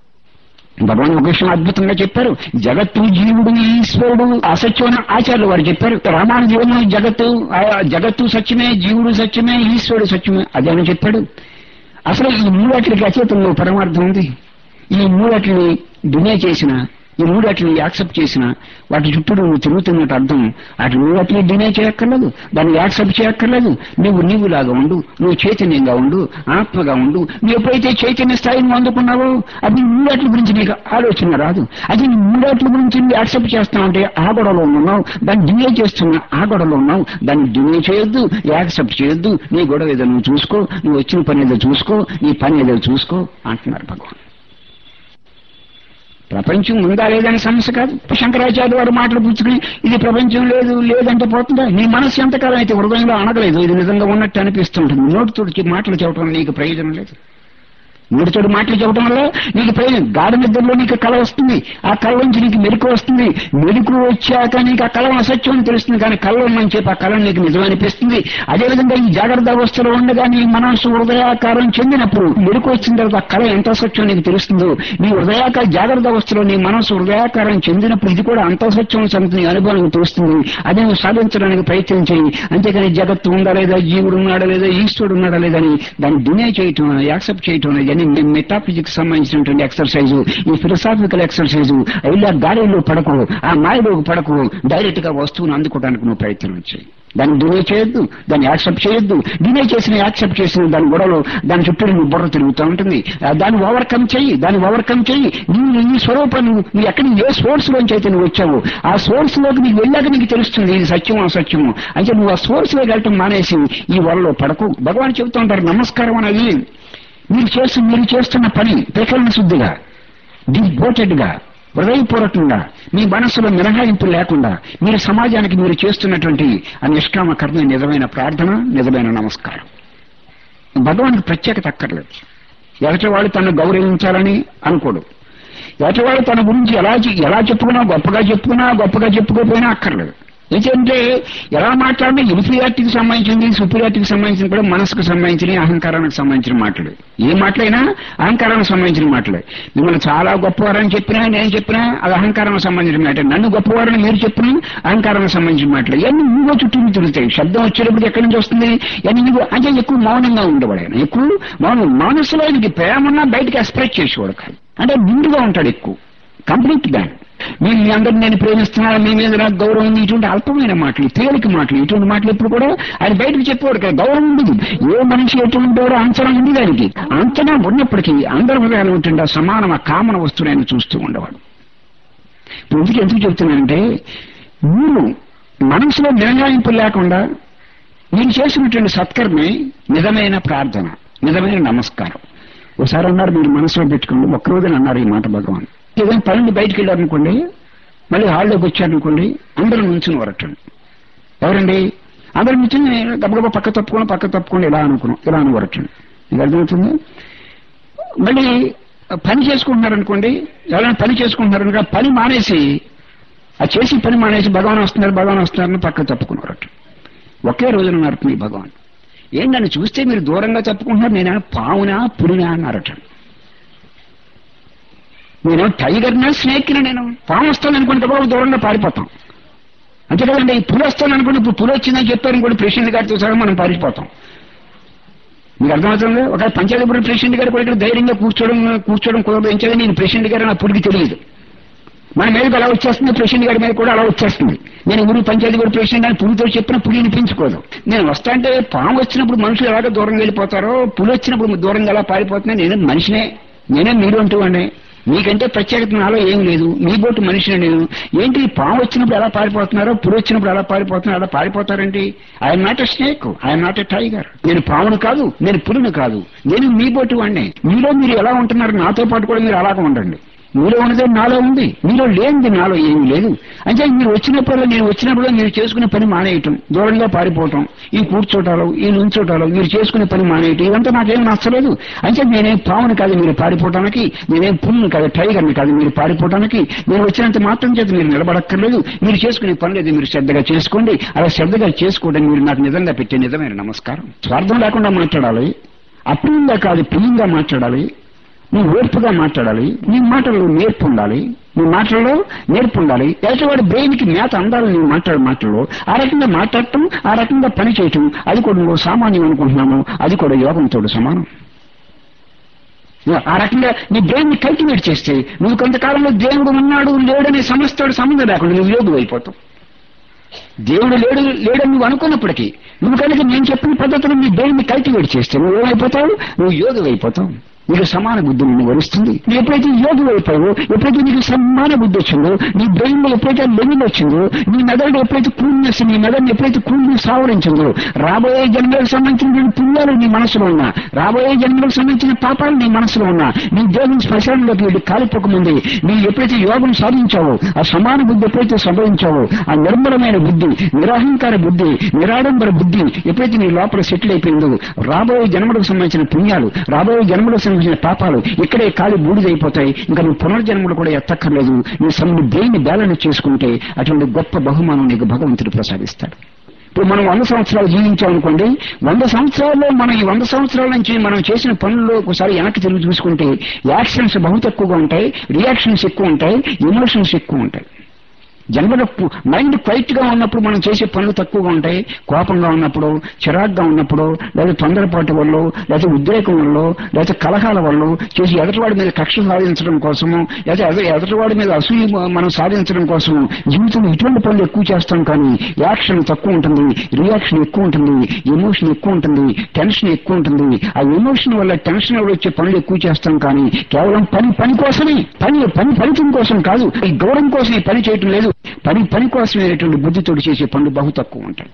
భగవాన్ ఒక విషయం అద్భుతంగా చెప్పారు. జగత్తు, జీవుడు, ఈశ్వరుడు అసత్యం అని ఆచార్యులు వారు చెప్పారు. రామానుజీవనం జగత్తు జగత్తు సత్యమే, జీవుడు సత్యమే, ఈశ్వరుడు సత్యమే అదే అని చెప్పాడు. అసలు ఈ మూడాటికి అచేతంలో పరమార్థం ఉంది. ఈ మూడాటిని డినే చేసిన, ఈ మూడాటిని యాక్సెప్ట్ చేసిన, వాటి చుట్టూ నువ్వు తిరుగుతున్నట్టు అర్థం. వాటి మూడాటిని డినే చేయక్కర్లేదు, దాన్ని యాక్సెప్ట్ చేయక్కర్లేదు. నువ్వు నీవులాగా ఉండు, నువ్వు చైతన్యంగా ఉండు, ఆత్మగా ఉండు. నువ్వు ఎప్పుడైతే చైతన్య స్థాయిని అందుకున్నావో అది మూడాట్ల గురించి నీకు ఆలోచన రాదు. అది నీ మూడాట్ల గురించి నువ్వు యాక్సెప్ట్ చేస్తున్నావు అంటే ఆ గొడవలో ఉన్నావు, దాన్ని డినే చేస్తున్నా ఆ గొడవలో ఉన్నావు. దాన్ని డినే చేయొద్దు, యాక్సెప్ట్ చేయొద్దు. నీ గొడవ ఏదో నువ్వు చూసుకో, నువ్వు వచ్చిన పని ఏదో చూసుకో, నీ పని ఏదో చూసుకో అంటున్నారు భగవాన్. ప్రపంచం ఉందా లేదని సమస్య కాదు. శంకరాచార్య వారు మాటలు పుచ్చుకుని ఇది ప్రపంచం లేదు లేదంటే పోతుందా? నీ మనస్సు ఎంతకాలం అయితే హృదయంలో అనగలేదు ఇది నిజంగా ఉన్నట్టు అనిపిస్తుంటుంది. నోటితోటి మాటలు చెప్పడం నీకు ప్రయోజనం లేదు. నోటితోటి మాటలు చెప్పడం వల్ల నీకు ప్రయోజనం. గాఢ నిద్రలో నీకు కళ వస్తుంది, ఆ కళ నుంచి నీకు మెలకు వస్తుంది. మెలకు వచ్చాక నీకు ఆ కళ అసత్యం అని తెలుస్తుంది, కానీ కళ ఉందని చెప్పి ఆ కళ నీకు నిజం అనిపిస్తుంది. అదేవిధంగా ఈ జాగ్రత్త అవస్థలో ఉండగా నీ మనస్సు హృదయాకారం చెందినప్పుడు మెలకు వచ్చిన తర్వాత ఆ కళ ఎంత అసత్యం నీకు తెలుస్తుందో, నీ హృదయాకార జాగ్రత్త అవస్థలో నీ మనస్సు హృదయాకారం చెందినప్పుడు ఇది కూడా అంత అసత్యం సంగతి నీ అనుభవానికి తెలుస్తుంది. అదే నువ్వు సాధించడానికి ప్రయత్నం చేయి. అంతేకాని జగత్తు ఉందా లేదా, జీవుడు ఉన్నాడా లేదా, ఈశ్వరుడు ఉన్నాడా లేదని దాన్ని డినే చేయటం, యాక్సెప్ట్ చేయటం అనేది మెటాఫిజిక్స్ సంబంధించినటువంటి ఎక్సర్సైజు, ఈ ఫిలసాఫికల్ ఎక్సర్సైజు. ఇలా గాలిలో పడకు, ఆ మాయలోకి పడకు, డైరెక్ట్ గా వస్తువును అందుకోవడానికి నువ్వు ప్రయత్నం చేయి. దాన్ని డినే చేయొద్దు, దాన్ని యాక్సెప్ట్ చేయొద్దు. డినే చేసిన యాక్సెప్ట్ చేసిన దాని గొడవలు దాని చుట్టూ నువ్వు బుర్ర తిరుగుతూ ఉంటుంది. దాన్ని ఓవర్కమ్ చెయ్యి, దాన్ని ఓవర్కమ్ చెయ్యి. నువ్వు నీ స్వరూపం నువ్వు ఎక్కడి ఏ సోర్స్ లోంచి అయితే నువ్వు వచ్చావు ఆ సోర్స్ లోకి నీకు వెళ్ళాక నీకు తెలుస్తుంది ఇది సత్యము అసత్యము. అంటే నువ్వు ఆ సోర్స్ లోకి వెళ్ళటం మానేసి ఈ వరలో పడకు. భగవాన్ చెబుతూ ఉంటారు, నమస్కారం అనేది మీరు చేస్తు మీరు చేస్తున్న పని ప్రకరణ శుద్ధిగా, డివోటెడ్ గా, హృదయపూర్వకంగా, మీ మనస్సులో మినహాయింపు లేకుండా మీరు సమాజానికి మీరు చేస్తున్నటువంటి ఆ నిష్కామ కర్మ నిజమైన ప్రార్థన, నిజమైన నమస్కారం. భగవానికి ప్రత్యేకత అక్కర్లేదు. ఎదటివాడు తను గౌరవించాలని అనుకోడు. ఎదటివాడు తన గురించి ఎలా ఎలా చెప్పుకున్నా, గొప్పగా చెప్పుకున్నా గొప్పగా చెప్పుకోకపోయినా అక్కర్లేదు. ఏంటంటే ఎలా మాట్లాడినా ఇన్ఫీరియారిటీకి సంబంధించింది, సుపీరియారిటీకి సంబంధించిన కూడా మనసుకు సంబంధించిన, అహంకారానికి సంబంధించిన మాటలు. ఏ మాటలైనా అహంకారానికి సంబంధించిన మాటలే. మిమ్మల్ని చాలా గొప్పవారని చెప్పినా, నేను చెప్పినా అది అహంకారానికి సంబంధించిన మాట. నన్ను గొప్పవారని మీరు చెప్పినా అహంకారానికి సంబంధించిన మాటలు. ఇవన్నీ నువ్వు చుట్టూ తిరుగుతాయి. శబ్దం వచ్చేటప్పుడు ఎక్కడి నుంచి వస్తుంది? ఇవన్నీ నువ్వు అంటే ఎక్కువ మౌనంగా ఉండేవాడు ఆయన. ఎక్కువ మౌనం, మనసులో ఆయనకి ప్రేమన్నా బయటకు ఎక్స్ప్రెస్ చేసేవాడు కాదు. అంటే నిండుగా ఉంటాడు, ఎక్కువ కంప్లీట్ బ్యాన్. మీరు మీ అందరిని నేను ప్రేమిస్తున్నాను, మీ మీద నాకు గౌరవం ఉంది, ఇటువంటి అల్పమైన మాటలు, తేలిక మాటలు, ఇటువంటి మాటలు ఎప్పుడు కూడా ఆయన బయటకు చెప్పేవాడు కదా. గౌరవం ఉండదు. ఏ మనిషి ఎటువంటి వాడో అంచనా ఉంది దానికి. అంచనా ఉన్నప్పటికీ అందరి హృదయాలు ఉంటుండే సమానం ఆ కామన వస్తువుని ఆయన చూస్తూ ఉండేవాడు. ఇప్పుడు ఎందుకు ఎందుకు చెప్తున్నానంటే, మీరు మనసులో నిర్ణయింపు లేకుండా మీరు చేసినటువంటి సత్కర్మే నిజమైన ప్రార్థన, నిజమైన నమస్కారం. ఒకసారి అన్నారు, మీరు మనసులో పెట్టుకోండి, ఒక్కరోజున అన్నారు ఈ మాట భగవాన్. ఏదైనా పనులు బయటికి వెళ్ళారనుకోండి, మళ్ళీ హాల్లోకి వచ్చారనుకోండి, అందరూ నుంచుని వరటండి. ఎవరండి? అందరూ నుంచుని గబగబా పక్క తప్పుకొని పక్క తప్పుకొని ఇలా అనుకున్నాం, ఇలా అని వరటండి. మీకు అర్థమవుతుంది? మళ్ళీ పని చేసుకుంటున్నారనుకోండి, ఎవరైనా పని చేసుకుంటున్నారనుకో, పని మానేసి ఆ చేసి పని మానేసి భగవాన్ వస్తున్నారు భగవాన్ వస్తున్నారని పక్క తప్పుకున్నారట. ఒకే రోజున ఉన్నారు మీ భగవాన్. ఏం నన్ను చూస్తే మీరు దూరంగా తప్పుకుంటున్నారు, నేనే పావునా పులినా అన్నారట. నేను టైగర్నా స్నేక్నా? నేను పాము వస్తాను అనుకుంటే బాబు దూరంగా పారిపోతాం, అంతే కదండి. పులి వస్తాను అనుకుంటే ఇప్పుడు పులి వచ్చిందని చెప్పారు అనుకోండి, ప్రెసిడెంట్ గారితో సహా మనం పారిపోతాం. మీకు అర్థమవుతుంది? ఒక పంచాయతీ బోర్డు ప్రెసిడెంట్ గారు కూడా ఇక్కడ ధైర్యంగా కూర్చోవడం కూర్చోవడం కుదరదు. ఏం చేయాలి? నేను ప్రెసిడెంట్ గారు నా పులికి తెలియదు. మన మీదకి అలా వచ్చేస్తుంది, ప్రెసిడెంట్ గారి మీద కూడా అలా వచ్చేస్తుంది. నేను ఊరి పంచాయతీ బోర్డు ప్రెసిడెంట్ అని పులితో చెప్పిన పులి వినిపించుకోదు. నేను వస్తా అంటే పాము వచ్చినప్పుడు మనుషులు ఎలాగో దూరంగా వెళ్ళిపోతారో, పులి వచ్చినప్పుడు దూరంగా ఎలా పారిపోతున్నా, నేనే మనిషినే, నేనే మీరు అంటూ అండి. మీకంటే ప్రత్యేకత నాలో ఏం లేదు, మీ బోటు మనిషిని నేను. ఏంటి పాము వచ్చినప్పుడు ఎలా పారిపోతున్నారో, పులి వచ్చినప్పుడు ఎలా పారిపోతున్నారో అలా పారిపోతారండి. I'm not a snake, I'm not a tiger. నేను పామును కాదు, నేను పులిని కాదు, నేను మీ బోటు వాడిని. మీలో మీరు ఎలా ఉంటున్నారు, నాతో పాటు కూడా మీరు అలాగే ఉండండి. మీలో ఉన్నదే నాలో ఉంది, మీలో లేనిది నాలో ఏమీ లేదు. అంటే మీరు వచ్చినప్పుడు నేను వచ్చినప్పుడు మీరు చేసుకునే పని మానేయటం, దూరంగా పారిపోవటం, ఈ కూర్చోటాలు, ఈ నుంచోటాలు, మీరు చేసుకునే పని మానేయటం, ఇదంతా నాకేం నచ్చలేదు. అంటే నేనేం పావుని కాదు మీరు పారిపోవటానికి, నేనేం పుల్ని కాదు టైగర్ని కాదు మీరు పారిపోవటానికి. నేను వచ్చినంత మాత్రం చేత మీరు నిలబడక్కర్లేదు. మీరు చేసుకునే పని లేదు, మీరు శ్రద్ధగా చేసుకోండి. అలా శ్రద్ధగా చేసుకోవడానికి మీరు నాకు నిజంగా పెట్టే నిజమైన నమస్కారం. స్వార్థం లేకుండా మాట్లాడాలి, అప్రియంగా కాదు ప్రియంగా మాట్లాడాలి, నువ్వు ఓర్పుగా మాట్లాడాలి, నీ మాటల్లో నేర్పు ఉండాలి, నీ మాటల్లో నేర్పు ఉండాలి. ఎదుటివాడి బ్రెయిన్కి మేత అందాలి నీ మాట్లాడే మాటల్లో. ఆ రకంగా మాట్లాడటం, ఆ రకంగా పని చేయటం, అది కూడా నువ్వు సామాన్యం అనుకుంటున్నాము, అది కూడా యోగంతో సమానం. ఆ రకంగా నీ బ్రెయిన్ ని కల్టివేట్ చేస్తే నువ్వు కొంతకాలంలో దేవుడు ఉన్నాడు లేడనే సమస్తోడు సంబంధం లేకుండా నువ్వు యోగి అయిపోతావు. దేవుడు లేడు లేడని నువ్వు అనుకున్నప్పటికీ నువ్వు కనుక నేను చెప్పిన పద్ధతిలో నీ బ్రెయిన్ ని కల్టివేట్ చేస్తే నువ్వు ఏమైపోతావు, నువ్వు యోగి అయిపోతావు. నీకు సమాన బుద్ధి నిన్ను వరిస్తుంది. నువ్వు ఎప్పుడైతే యోగి అయిపోయావో, ఎప్పుడైతే నీకు సమాన బుద్ధి వచ్చిందో, నీ బ్రెయిన్ లో ఎప్పుడైతే లెవెల్ వచ్చిందో, నీ మెదడు ఎప్పుడైతే కూల్నెస్, నీ మెదడుని ఎప్పుడైతే కూల్ని సావరించిందో, రాబోయే జన్మలకు సంబంధించిన పుణ్యాలు నీ మనసులో ఉన్నా, రాబోయే జన్మలకు సంబంధించిన పాపాలు నీ మనసులో ఉన్నా, నీ దేహం శ్మశానంలోకి వెళ్ళి కాలిపోకముందే నీ ఎప్పుడైతే యోగం సాధించావో, ఆ సమాన బుద్ధి ఎప్పుడైతే సంభవించావో, ఆ నిర్మలమైన బుద్ధి, నిరాహంకార బుద్ధి, నిరాడంబర బుద్ధి ఎప్పుడైతే నీ లోపల సెటిల్ అయిపోయిందో, రాబోయే జన్మలకు సంబంధించిన పుణ్యాలు, రాబోయే జన్మలకు సంబంధించిన పాపాలు ఇక్కడే కాలి బూడిదైపోతాయి. ఇంకా నువ్వు పునర్జన్మలు కూడా ఎత్తక్కర్లేదు. నీ సమ బ్రెయిన్ బ్యాలెన్స్ చేసుకుంటే అటువంటి గొప్ప బహుమానం నీకు భగవంతుడు ప్రసాదిస్తాడు. ఇప్పుడు మనం వంద సంవత్సరాలు జీవించామనుకోండి, వంద సంవత్సరాల్లో మనం ఈ వంద సంవత్సరాల నుంచి మనం చేసిన పనుల్లో ఒకసారి వెనక్కి తిరిగి చూసుకుంటే యాక్షన్స్ బహు తక్కువగా ఉంటాయి, రియాక్షన్స్ ఎక్కువ ఉంటాయి, ఎమోషన్స్ ఎక్కువ ఉంటాయి. జన్మలో మైండ్ క్వైట్ గా ఉన్నప్పుడు మనం చేసే పనులు తక్కువగా ఉంటాయి. కోపంగా ఉన్నప్పుడు, చిరాగ్గా ఉన్నప్పుడు, లేదా తొందరపాటు వల్ల, లేదా ఉద్రేకం వల్ల, లేదా కలహాల వల్ల చేసి ఎదటివాడి మీద కక్ష సాధించడం కోసము, లేదా ఎదటివాడి మీద అసూయ మనం సాధించడం కోసము జీవితంలో ఇటువంటి పనులు ఎక్కువ చేస్తాం. కానీ యాక్షన్ తక్కువ ఉంటుంది, రియాక్షన్ ఎక్కువ ఉంటుంది, ఎమోషన్ ఎక్కువ ఉంటుంది, టెన్షన్ ఎక్కువ ఉంటుంది. ఆ ఎమోషన్ వల్ల టెన్షన్ వల్ల వచ్చే పనులు ఎక్కువ చేస్తాం. కానీ కేవలం పని పని కోసమే, పని పని ఫలితం కోసం కాదు, ఈ గౌరవం కోసం ఈ పని చేయటం లేదు. పని పని కోసమైనటువంటి బుద్ధితో చేసే పనులు బహు తక్కువ ఉంటాయి.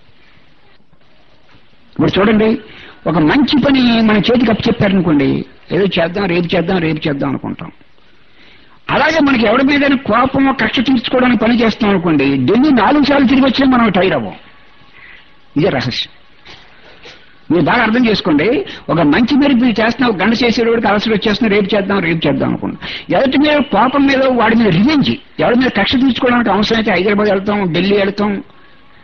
ఇప్పుడు చూడండి, ఒక మంచి పని మన చేతికి అప్పచెప్పారనుకోండి, ఏదో చేద్దాం రేపు చేద్దాం రేపు చేద్దాం అనుకుంటాం. అలాగే మనకి ఎవరి మీద కోపమో కక్ష తీర్చుకోవడానికి పని చేస్తాం అనుకోండి, ఢిల్లీ నాలుగు సార్లు తిరిగి వచ్చినా మనం టైర్ అవ్వం. ఇదే రహస్యం. మీరు బాగా అర్థం చేసుకోండి. ఒక మంచి మీరు మీరు చేస్తున్నా, ఒక గంట చేసేవాడికి అలసలు వచ్చేస్తున్నా, రేపు చేద్దాం రేపు చేద్దాం అనుకున్నాం. ఎదుటి మీద కోపం మీద వాడి మీద రివెంజ్, ఎవరి మీద కక్ష తీర్చుకోవడానికి అవసరం అయితే హైదరాబాద్ వెళ్తాం, ఢిల్లీ వెళ్తాం,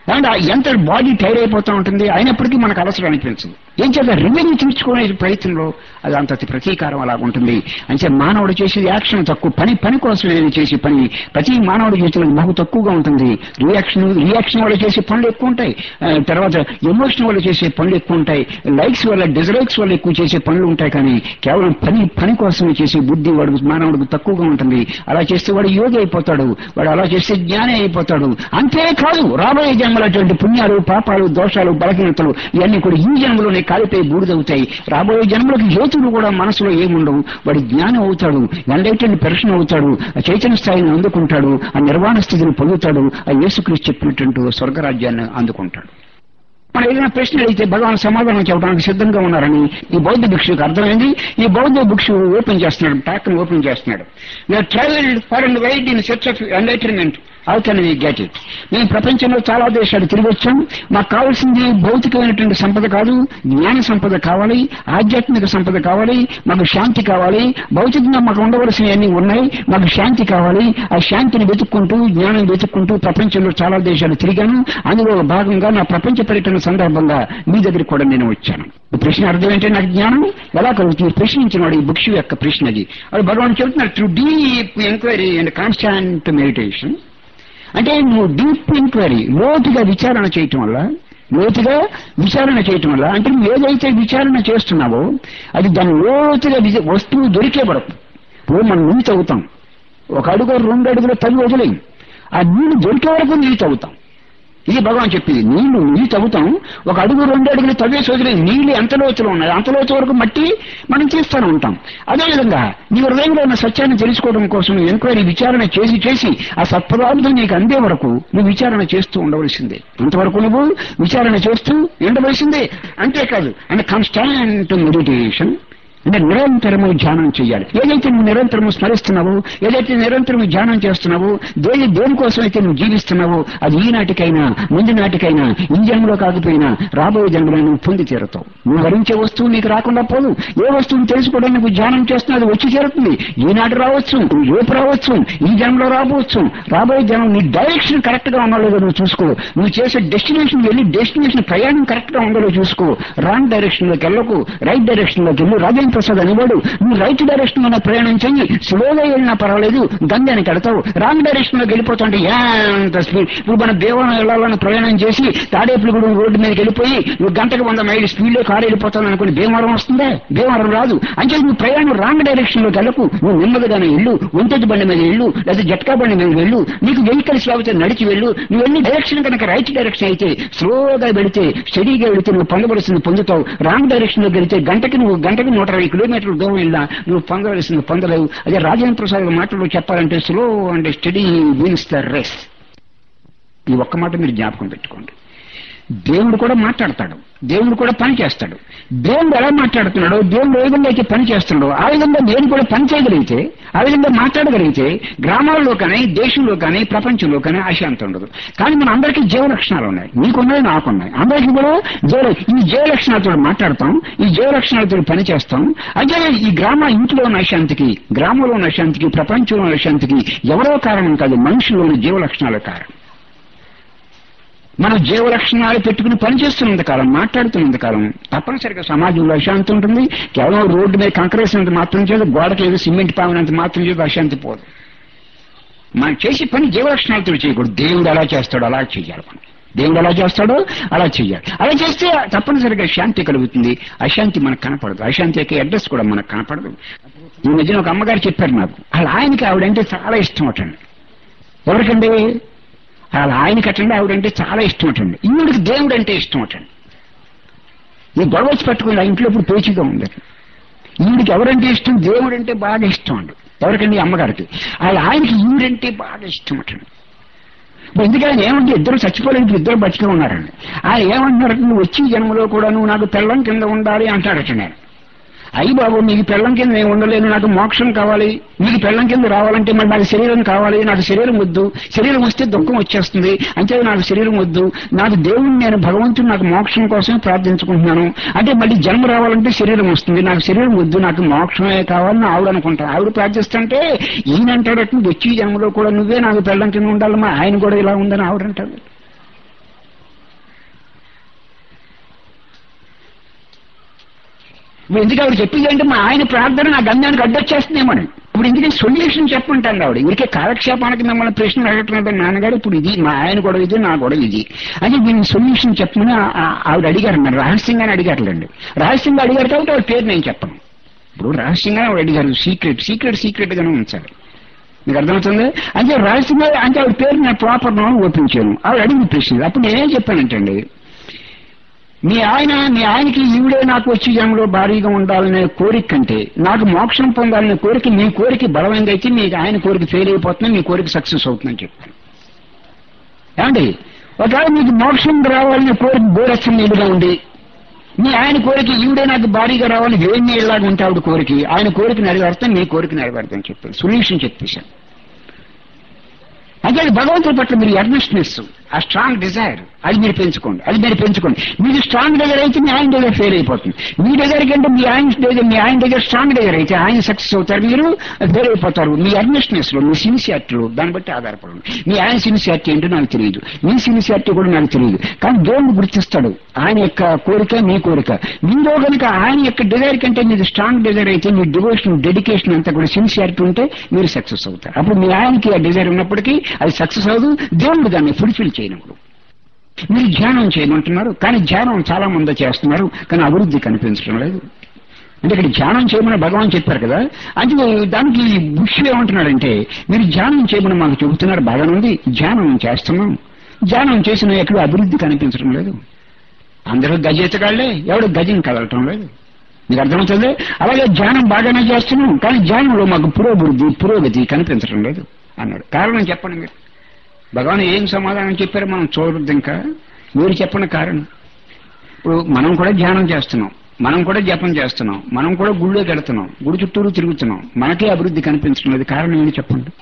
అండ్ ఎంత బాడీ టైర్ అయిపోతూ ఉంటుంది, అయినప్పటికీ మనకు అలసట అనిపించదు. ఏం చేద్దాం, రివెన్యూ తీర్చుకునే ప్రయత్నంలో అది అంత ప్రతీకారం అలాగ ఉంటుంది. అంటే మానవుడు చేసే యాక్షన్ తక్కువ, పని పని కోసం చేసే పని ప్రతి మానవుడు చేసిన బహు తక్కువగా ఉంటుంది. రియాక్షన్ రియాక్షన్ వల్ల చేసే పనులు ఎక్కువ ఉంటాయి, తర్వాత ఎమోషన్ వల్ల చేసే పనులు ఎక్కువ ఉంటాయి, లైక్స్ వల్ల డిజలైక్స్ వల్ల ఎక్కువ చేసే పనులు ఉంటాయి. కానీ కేవలం పని పని కోసం చేసే బుద్ధి వాడు మానవుడికి తక్కువగా ఉంటుంది. అలా చేస్తే వాడు యోగి అయిపోతాడు, వాడు అలా చేస్తే జ్ఞాని అయిపోతాడు. అంతేకాదు రాబోయే జన్మలటువంటి పుణ్యాలు పాపాలు దోషాలు బలహీనతలు ఇవన్నీ కూడా ఈ జన్మలోనే కాలిపోయి బూడిదవుతాయి. రాబోయే జన్మలకు యోతులు కూడా మనసులో ఏముండవు, వాడు జ్ఞానం అవుతాడు, ఎండైటెంట్ పెర్షన్ అవుతాడు, ఆ చైతన్య స్థాయిని అందుకుంటాడు, ఆ నిర్వాణ స్థితిని పొందుతాడు, ఆ యేసుక్రీస్తు చెప్పినట్టు స్వర్గరాజ్యాన్ని అందుకుంటాడు. మనం ఏదైనా ప్రశ్న అడిగితే భగవాన్ సమాధానం చెప్పడానికి సిద్ధంగా ఉన్నారని ఈ బౌద్ధ భిక్షుకు అర్థమైంది. ఈ బౌద్ధ భిక్షు ఓపెన్ చేస్తున్నాడు, ప్యాక్ని ఓపెన్ చేస్తున్నాడు. We are travelled far and wide in search of entertainment, how can we get it? మేము ప్రపంచంలో చాలా దేశాలు తిరిగి వచ్చాం. మాకు కావాల్సింది భౌతికమైనటువంటి సంపద కాదు, జ్ఞాన సంపద కావాలి, ఆధ్యాత్మిక సంపద కావాలి, మాకు శాంతి కావాలి. భౌతికంగా మాకు ఉండవలసినవన్నీ ఉన్నాయి, మాకు శాంతి కావాలి. ఆ శాంతిని వెతుక్కుంటూ జ్ఞానం వెతుక్కుంటూ ప్రపంచంలో చాలా దేశాలు తిరిగాను. అందులో భాగంగా నా ప్రపంచ పర్యటన సందర్భంగా మీ దగ్గరికి కూడా నేను వచ్చాను. ప్రశ్న అర్థం ఏంటంటే నాకు జ్ఞానం ఎలా కలుగుతుంది ప్రశ్నించిన వాడు ఈ భిక్షు యొక్క ప్రశ్న అది. అది భగవాన్ చెబుతున్నారు, through deep enquiry and constant meditation. అంటే నువ్వు డీప్ ఎంక్వైరీ లోతుగా విచారణ చేయటం వల్ల లోతుగా విచారణ చేయటం వల్ల అంటే నువ్వు ఏదైతే విచారణ చేస్తున్నావో అది దాని లోతుగా వస్తువు దొరికే వరకు. ఇప్పుడు మనం నీళ్ళు తవ్వుతాం, ఒక అడుగు రెండు అడుగులు తవ్వి వదిలేం, ఆ నీళ్లు దొరికే వరకు నీళ్ళు తవ్వుతాం. ఇది భగవాన్ చెప్పింది. నీళ్లు నీళ్ళు తవ్వుతాం, ఒక అడుగు రెండు అడుగులు తవ్వేసి వదిలే నీళ్లు ఎంత లోతులో ఉన్నాయి అంత లోతు వరకు మట్టి మనం తీస్తూనే ఉంటాం. అదేవిధంగా నీ హృదయంలో ఉన్న సత్యాన్ని తెలుసుకోవడం కోసం ఎంక్వైరీ విచారణ చేసి చేసి ఆ సత్పదార్థం నీకు అందే వరకు నువ్వు విచారణ చేస్తూ ఉండవలసిందే. అంతవరకు నువ్వు విచారణ చేస్తూ ఉండవలసిందే. అంతేకాదు అంటే కాన్స్టాంట్ మెడిటేషన్ అంటే నిరంతరము ధ్యానం చేయాలి. ఏదైతే నువ్వు నిరంతరము స్మరిస్తున్నావో, ఏదైతే నిరంతరము ధ్యానం చేస్తున్నావో, దేని దేనికోసం అయితే నువ్వు జీవిస్తున్నావో అది ఈనాటికైనా ముందు నాటికైనా ఈ జన్మలో కాకపోయినా రాబోయే జన్మలో నువ్వు పొంది తీరుతావు. నువ్వు వరించే వస్తువు నీకు రాకుండా పోదు. ఏ వస్తువుని తెలుసుకోవడానికి నువ్వు ధ్యానం చేస్తున్నా అది వచ్చి చేరుతుంది. ఈనాటి రావచ్చు, రేపు రావచ్చు, ఈ జన్మలో రాబోవచ్చు. రాబోయే జన్మ నీ డైరెక్షన్ కరెక్ట్ గా ఉందో లేదో నువ్వు చూసుకో. నువ్వు చేసే డెస్టినేషన్ వెళ్ళి డెస్టినేషన్ ప్రయాణం కరెక్ట్ గా ఉందో చూసుకో. రాంగ్ డైరెక్షన్ లోకి వెళ్ళకు, రైట్ డైరెక్షన్ లోకి వెళ్ళు. రాజేంద్ర ప్రసాద్ అనేవాడు నువ్వు రైట్ డైరెక్షన్ లోనే ప్రయాణం చెయ్యి, స్లోగా వెళ్ళినా పర్వాలేదు, గంగానికి కడతావు. రాంగ్ డైరెక్షన్ లోకి వెళ్ళిపోతుంటే ఎంత స్పీడ్. ఇప్పుడు మన దేవాలయం వెళ్ళాలని ప్రయాణం చేసి తాడేపులగూడెం రోడ్డు మీదకి వెళ్ళిపోయి నువ్వు గంటకు వంద మైలు స్పీడ్ లో కారు వెళ్ళిపోతాను అనుకుని భీమవరం వస్తుందా? భీమవరం రాదు. అంటే నువ్వు ప్రయాణం రాంగ్ డైరెక్షన్ లోకి వెళ్ళకు. నువ్వు నెమ్మదిగానే వెళ్ళు, ఒంటెద్దు బండి మీద వెళ్ళు, లేదా జట్కా బండి మీద వెళ్ళు. నీకు వెహికల్స్ లేకపోతే నడిచి వెళ్ళు. నువ్వు వెళ్ళి డైరెక్షన్ కనుక రైట్ డైరెక్షన్ అయితే స్లోగా వెళితే స్టడీగా వెళితే నువ్వు పొందవలసింది పొందుతావు. రాంగ్ డైరెక్షన్ లోకి వెళితే గంటకి నువ్వు గంటకి నూట ఇరవై కిలోమీటర్ల దూరం వెళ్ళినా నువ్వు పొందవలసింది పొందలేవు. అదే రాజేంద్ర ప్రసాద్ మాటల్లో చెప్పాలంటే slow and steady wins the race. ఈ ఒక్క మాట మీరు జ్ఞాపకం పెట్టుకోండి. దేవుడు కూడా మాట్లాడతాడు, దేవుడు కూడా పని చేస్తాడు. దేవుడు ఎలా మాట్లాడుతున్నాడో, దేవుడు ఏ విధంగా అయితే పని చేస్తున్నాడో ఆ విధంగా నేను కూడా పని చేయగలిగితే, ఆ విధంగా మాట్లాడగలిగితే గ్రామాల్లో కానీ దేశంలో కానీ ప్రపంచంలో కానీ అశాంతి ఉండదు. కానీ మన అందరికీ జీవ లక్షణాలు ఉన్నాయి, నీకున్నాయి నాకున్నాయి, అందరికీ కూడా జీవ ఈ జీవ లక్షణాలతో మాట్లాడతాం, ఈ జీవ లక్షణాలతో పని చేస్తాం. అయితే ఈ గ్రామ ఇంట్లో ఉన్న అశాంతికి, గ్రామంలో ఉన్న అశాంతికి, ప్రపంచంలో ఉన్న అశాంతికి ఎవరో కారణం కాదు, మనుషుల్లోని జీవ లక్షణాల కారణం. మనం జీవ లక్షణాలు పెట్టుకుని పనిచేస్తున్నంత కాలం, మాట్లాడుతున్నంత కాలం తప్పనిసరిగా సమాజంలో అశాంతి ఉంటుంది. కేవలం రోడ్డు మీద కంకరేసినంత మాత్రం చేత, గోడకి ఏదో సిమెంట్ పావినంత మాత్రం చేత అశాంతి పోదు. మనం చేసే పని జీవ లక్షణాలతో చేయకూడదు. దేవుడు ఎలా చేస్తాడో అలా చేయాలి. మనం దేవుడు ఎలా చేస్తాడో అలా చేయాలి. అలా చేస్తే తప్పనిసరిగా శాంతి కలుగుతుంది. అశాంతి మనకు కనపడదు. అశాంతి యొక్క అడ్రస్ కూడా మనకు కనపడదు. ఈ మధ్యన ఒక అమ్మగారు చెప్పారు నాకు, అలా ఆయనకి ఆవిడంటే చాలా ఇష్టం అటండి. ఎవరికండి? అలా ఆయనకి అటండి ఆవిడంటే చాలా ఇష్టం అటండి. ఈవిడికి దేవుడు అంటే ఇష్టం అటండి. ఈ గొడవ వచ్చి పట్టుకుని ఆ ఇంట్లో ఇప్పుడు పేచిగా ఉందండి. ఈవిడికి ఎవరంటే ఇష్టం? దేవుడు అంటే బాగా ఇష్టం అండి. ఎవరికండి? అమ్మగారికి. అలా ఆయనకి ఈవిడంటే బాగా ఇష్టం అటండి. ఎందుకని ఏమంటే ఇద్దరు చచ్చిపోలేదు, ఇద్దరు బతికే ఉన్నారండి. ఆయన ఏమంటున్నారు, నువ్వు వచ్చి జన్మలో కూడా నువ్వు నాకు పెళ్ళం కింద ఉండాలి అంటాడట. నేను అయ్యి బాబు నీకు పెళ్ళం కింద నేను ఉండలేను, నాకు మోక్షం కావాలి. నీకు పెళ్ళం కింద రావాలంటే మరి నాకు శరీరం కావాలి. నాకు శరీరం వద్దు, శరీరం వస్తే దుఃఖం వచ్చేస్తుంది, అంతే నాకు శరీరం వద్దు. నాకు దేవుడిని, నేను భగవంతుడు నాకు మోక్షం కోసం ప్రార్థించుకుంటున్నాను. అంటే మళ్ళీ జన్మ రావాలంటే శరీరం వస్తుంది, నాకు శరీరం వద్దు, నాకు మోక్షమే కావాలని ఆవిడ అనుకుంటాను. ఆవిడ ప్రార్థిస్తుంటే ఈయనంటాడట, వచ్చి జన్మలో కూడా నువ్వే నాకు పెళ్ళం కింద ఉండాలమ్మా, ఆయన కూడా ఇలా ఉందని ఆవిడంటాడు. ఇప్పుడు ఎందుకు ఆవిడ చెప్పింది అంటే మా ఆయన ప్రార్థన నా గమ్యానికి అడ్డొచ్చేస్తుందేమని. ఇప్పుడు ఇందుకే సొల్యూషన్ చెప్పంటాను ఆవిడ. ఇందుకే కాలక్షేపానికి మిమ్మల్ని ప్రశ్నలు అడగట్లేదు నాన్నగారు, ఇప్పుడు ఇది మా ఆయన గొడవ ఇది, నా గొడవ ఇది అని దీనికి సొల్యూషన్ చెప్పమని ఆవిడ అడిగారు. మరి రహస్యంగానే అడిగారులేండి. రహస్యంగా అడిగారు కాబట్టి ఆవిడ పేరు నేను చెప్పను. ఇప్పుడు రహస్యంగా ఆవిడ అడిగారు. సీక్రెట్ సీక్రెట్ సీక్రెట్ గానే ఉంచాలి. మీకు అర్థమవుతుంది. అంటే రహస్యంగా అంటే ఆవిడ పేరు నేను ప్రాపర్ నో ఓపెన్ చేయను. ఆవిడ అడిగిన ప్రశ్న అప్పుడు నేనేం చెప్పానంటండి, మీ ఆయన మీ ఆయనకి ఈవిడే నాకు వచ్చి జన్మలో భారీగా ఉండాలనే కోరిక కంటే నాకు మోక్షం పొందాలనే కోరిక, మీ కోరిక బలమైంది అయితే మీకు ఆయన కోరిక ఫెయిల్ అయిపోతుంది, మీ కోరిక సక్సెస్ అవుతుందని చెప్పాను. ఏమండి ఒకవేళ మీకు మోక్షం రావాలనే కోరిక గోరచ్చం నీళ్ళుగా ఉండి మీ ఆయన కోరిక ఈవిడే నాకు భారీగా రావాలని వేడి నీళ్ళలాగా ఉంటే ఆవిడ కోరిక, ఆయన కోరిక నెరవేరుతాను, మీ కోరిక నెరవేరుతాను చెప్పాను. సొల్యూషన్ చెప్పేశాను. అంటే అది భగవంతుడి పట్ల మీరు ఎర్నెస్ట్నెస్, ఆ స్ట్రాంగ్ డిజైర్ అది మీరు పెంచుకోండి. అది మీరు పెంచుకోండి. మీరు స్ట్రాంగ్ దగ్గర అయితే మీ ఆయన దగ్గర ఫెయిల్ అయిపోతుంది. మీ దగ్గర కంటే మీ ఆయన దగ్గర మీ ఆయన దగ్గర స్ట్రాంగ్ దగ్గర అయితే ఆయన సక్సెస్ అవుతారు, మీరు ఫెయిల్ అయిపోతారు. మీ ఎర్నెస్ట్నెస్ లో, మీ సిన్సియారిటీలో దాన్ని బట్టి ఆధారపడండి. మీ ఆయన సిన్సియారిటీ ఏంటో నాకు తెలియదు, మీ సిన్సియారిటీ కూడా నాకు తెలియదు. కానీ దేవుడు గుర్తిస్తాడు ఆయన యొక్క కోరిక, మీ కోరిక. మీలో కనుక ఆయన యొక్క డిజైర్ కంటే మీరు స్ట్రాంగ్ డిజైర్ అయితే, మీ డివోషన్ డెడికేషన్ అంతా కూడా సిన్సియారిటీ ఉంటే మీరు సక్సెస్ అవుతారు. అప్పుడు మీ ఆయనకి ఆ డిజైర్ ఉన్నప్పటికీ అది సక్సెస్ అవ్వదు, దేవుడు దాన్ని ఫుల్ఫిల్ చేయనప్పుడు. మీరు ధ్యానం చేయమంటున్నారు, కానీ ధ్యానం చాలా మంది చేస్తున్నారు, కానీ అభివృద్ధి కనిపించడం లేదు. అంటే ఇక్కడ ధ్యానం చేయమని భగవాన్ చెప్పారు కదా, అంటే దానికి బుష్ ఏమంటున్నాడంటే మీరు ధ్యానం చేయమని మాకు చెబుతున్నారు, బాగానే ఉంది, ధ్యానం చేస్తున్నాం, ధ్యానం చేసిన ఎక్కడ అభివృద్ధి కనిపించడం లేదు. అందరూ గజెత్తగాళ్లే, ఎవడు గజం కదలటం లేదు. మీకు అర్థమవుతుంది. అలాగే ధ్యానం బాగానే చేస్తున్నాం, కానీ ధ్యానంలో మాకు పురోభివృద్ధి పురోగతి కనిపించడం లేదు అన్నాడు. కారణం చెప్పండి మీరు. భగవాన్ ఏం సమాధానం చెప్పారో మనం చూడద్దు, ఇంకా మీరు చెప్పండి కారణం. ఇప్పుడు మనం కూడా ధ్యానం చేస్తున్నాం, మనం కూడా జపం చేస్తున్నాం, మనం కూడా గుళ్ళోకి వెళుతున్నాం, గుడి చుట్టూరు తిరుగుతున్నాం, మనకే అభివృద్ధి కనిపించడం లేదు. కారణం ఏంటి చెప్పండి.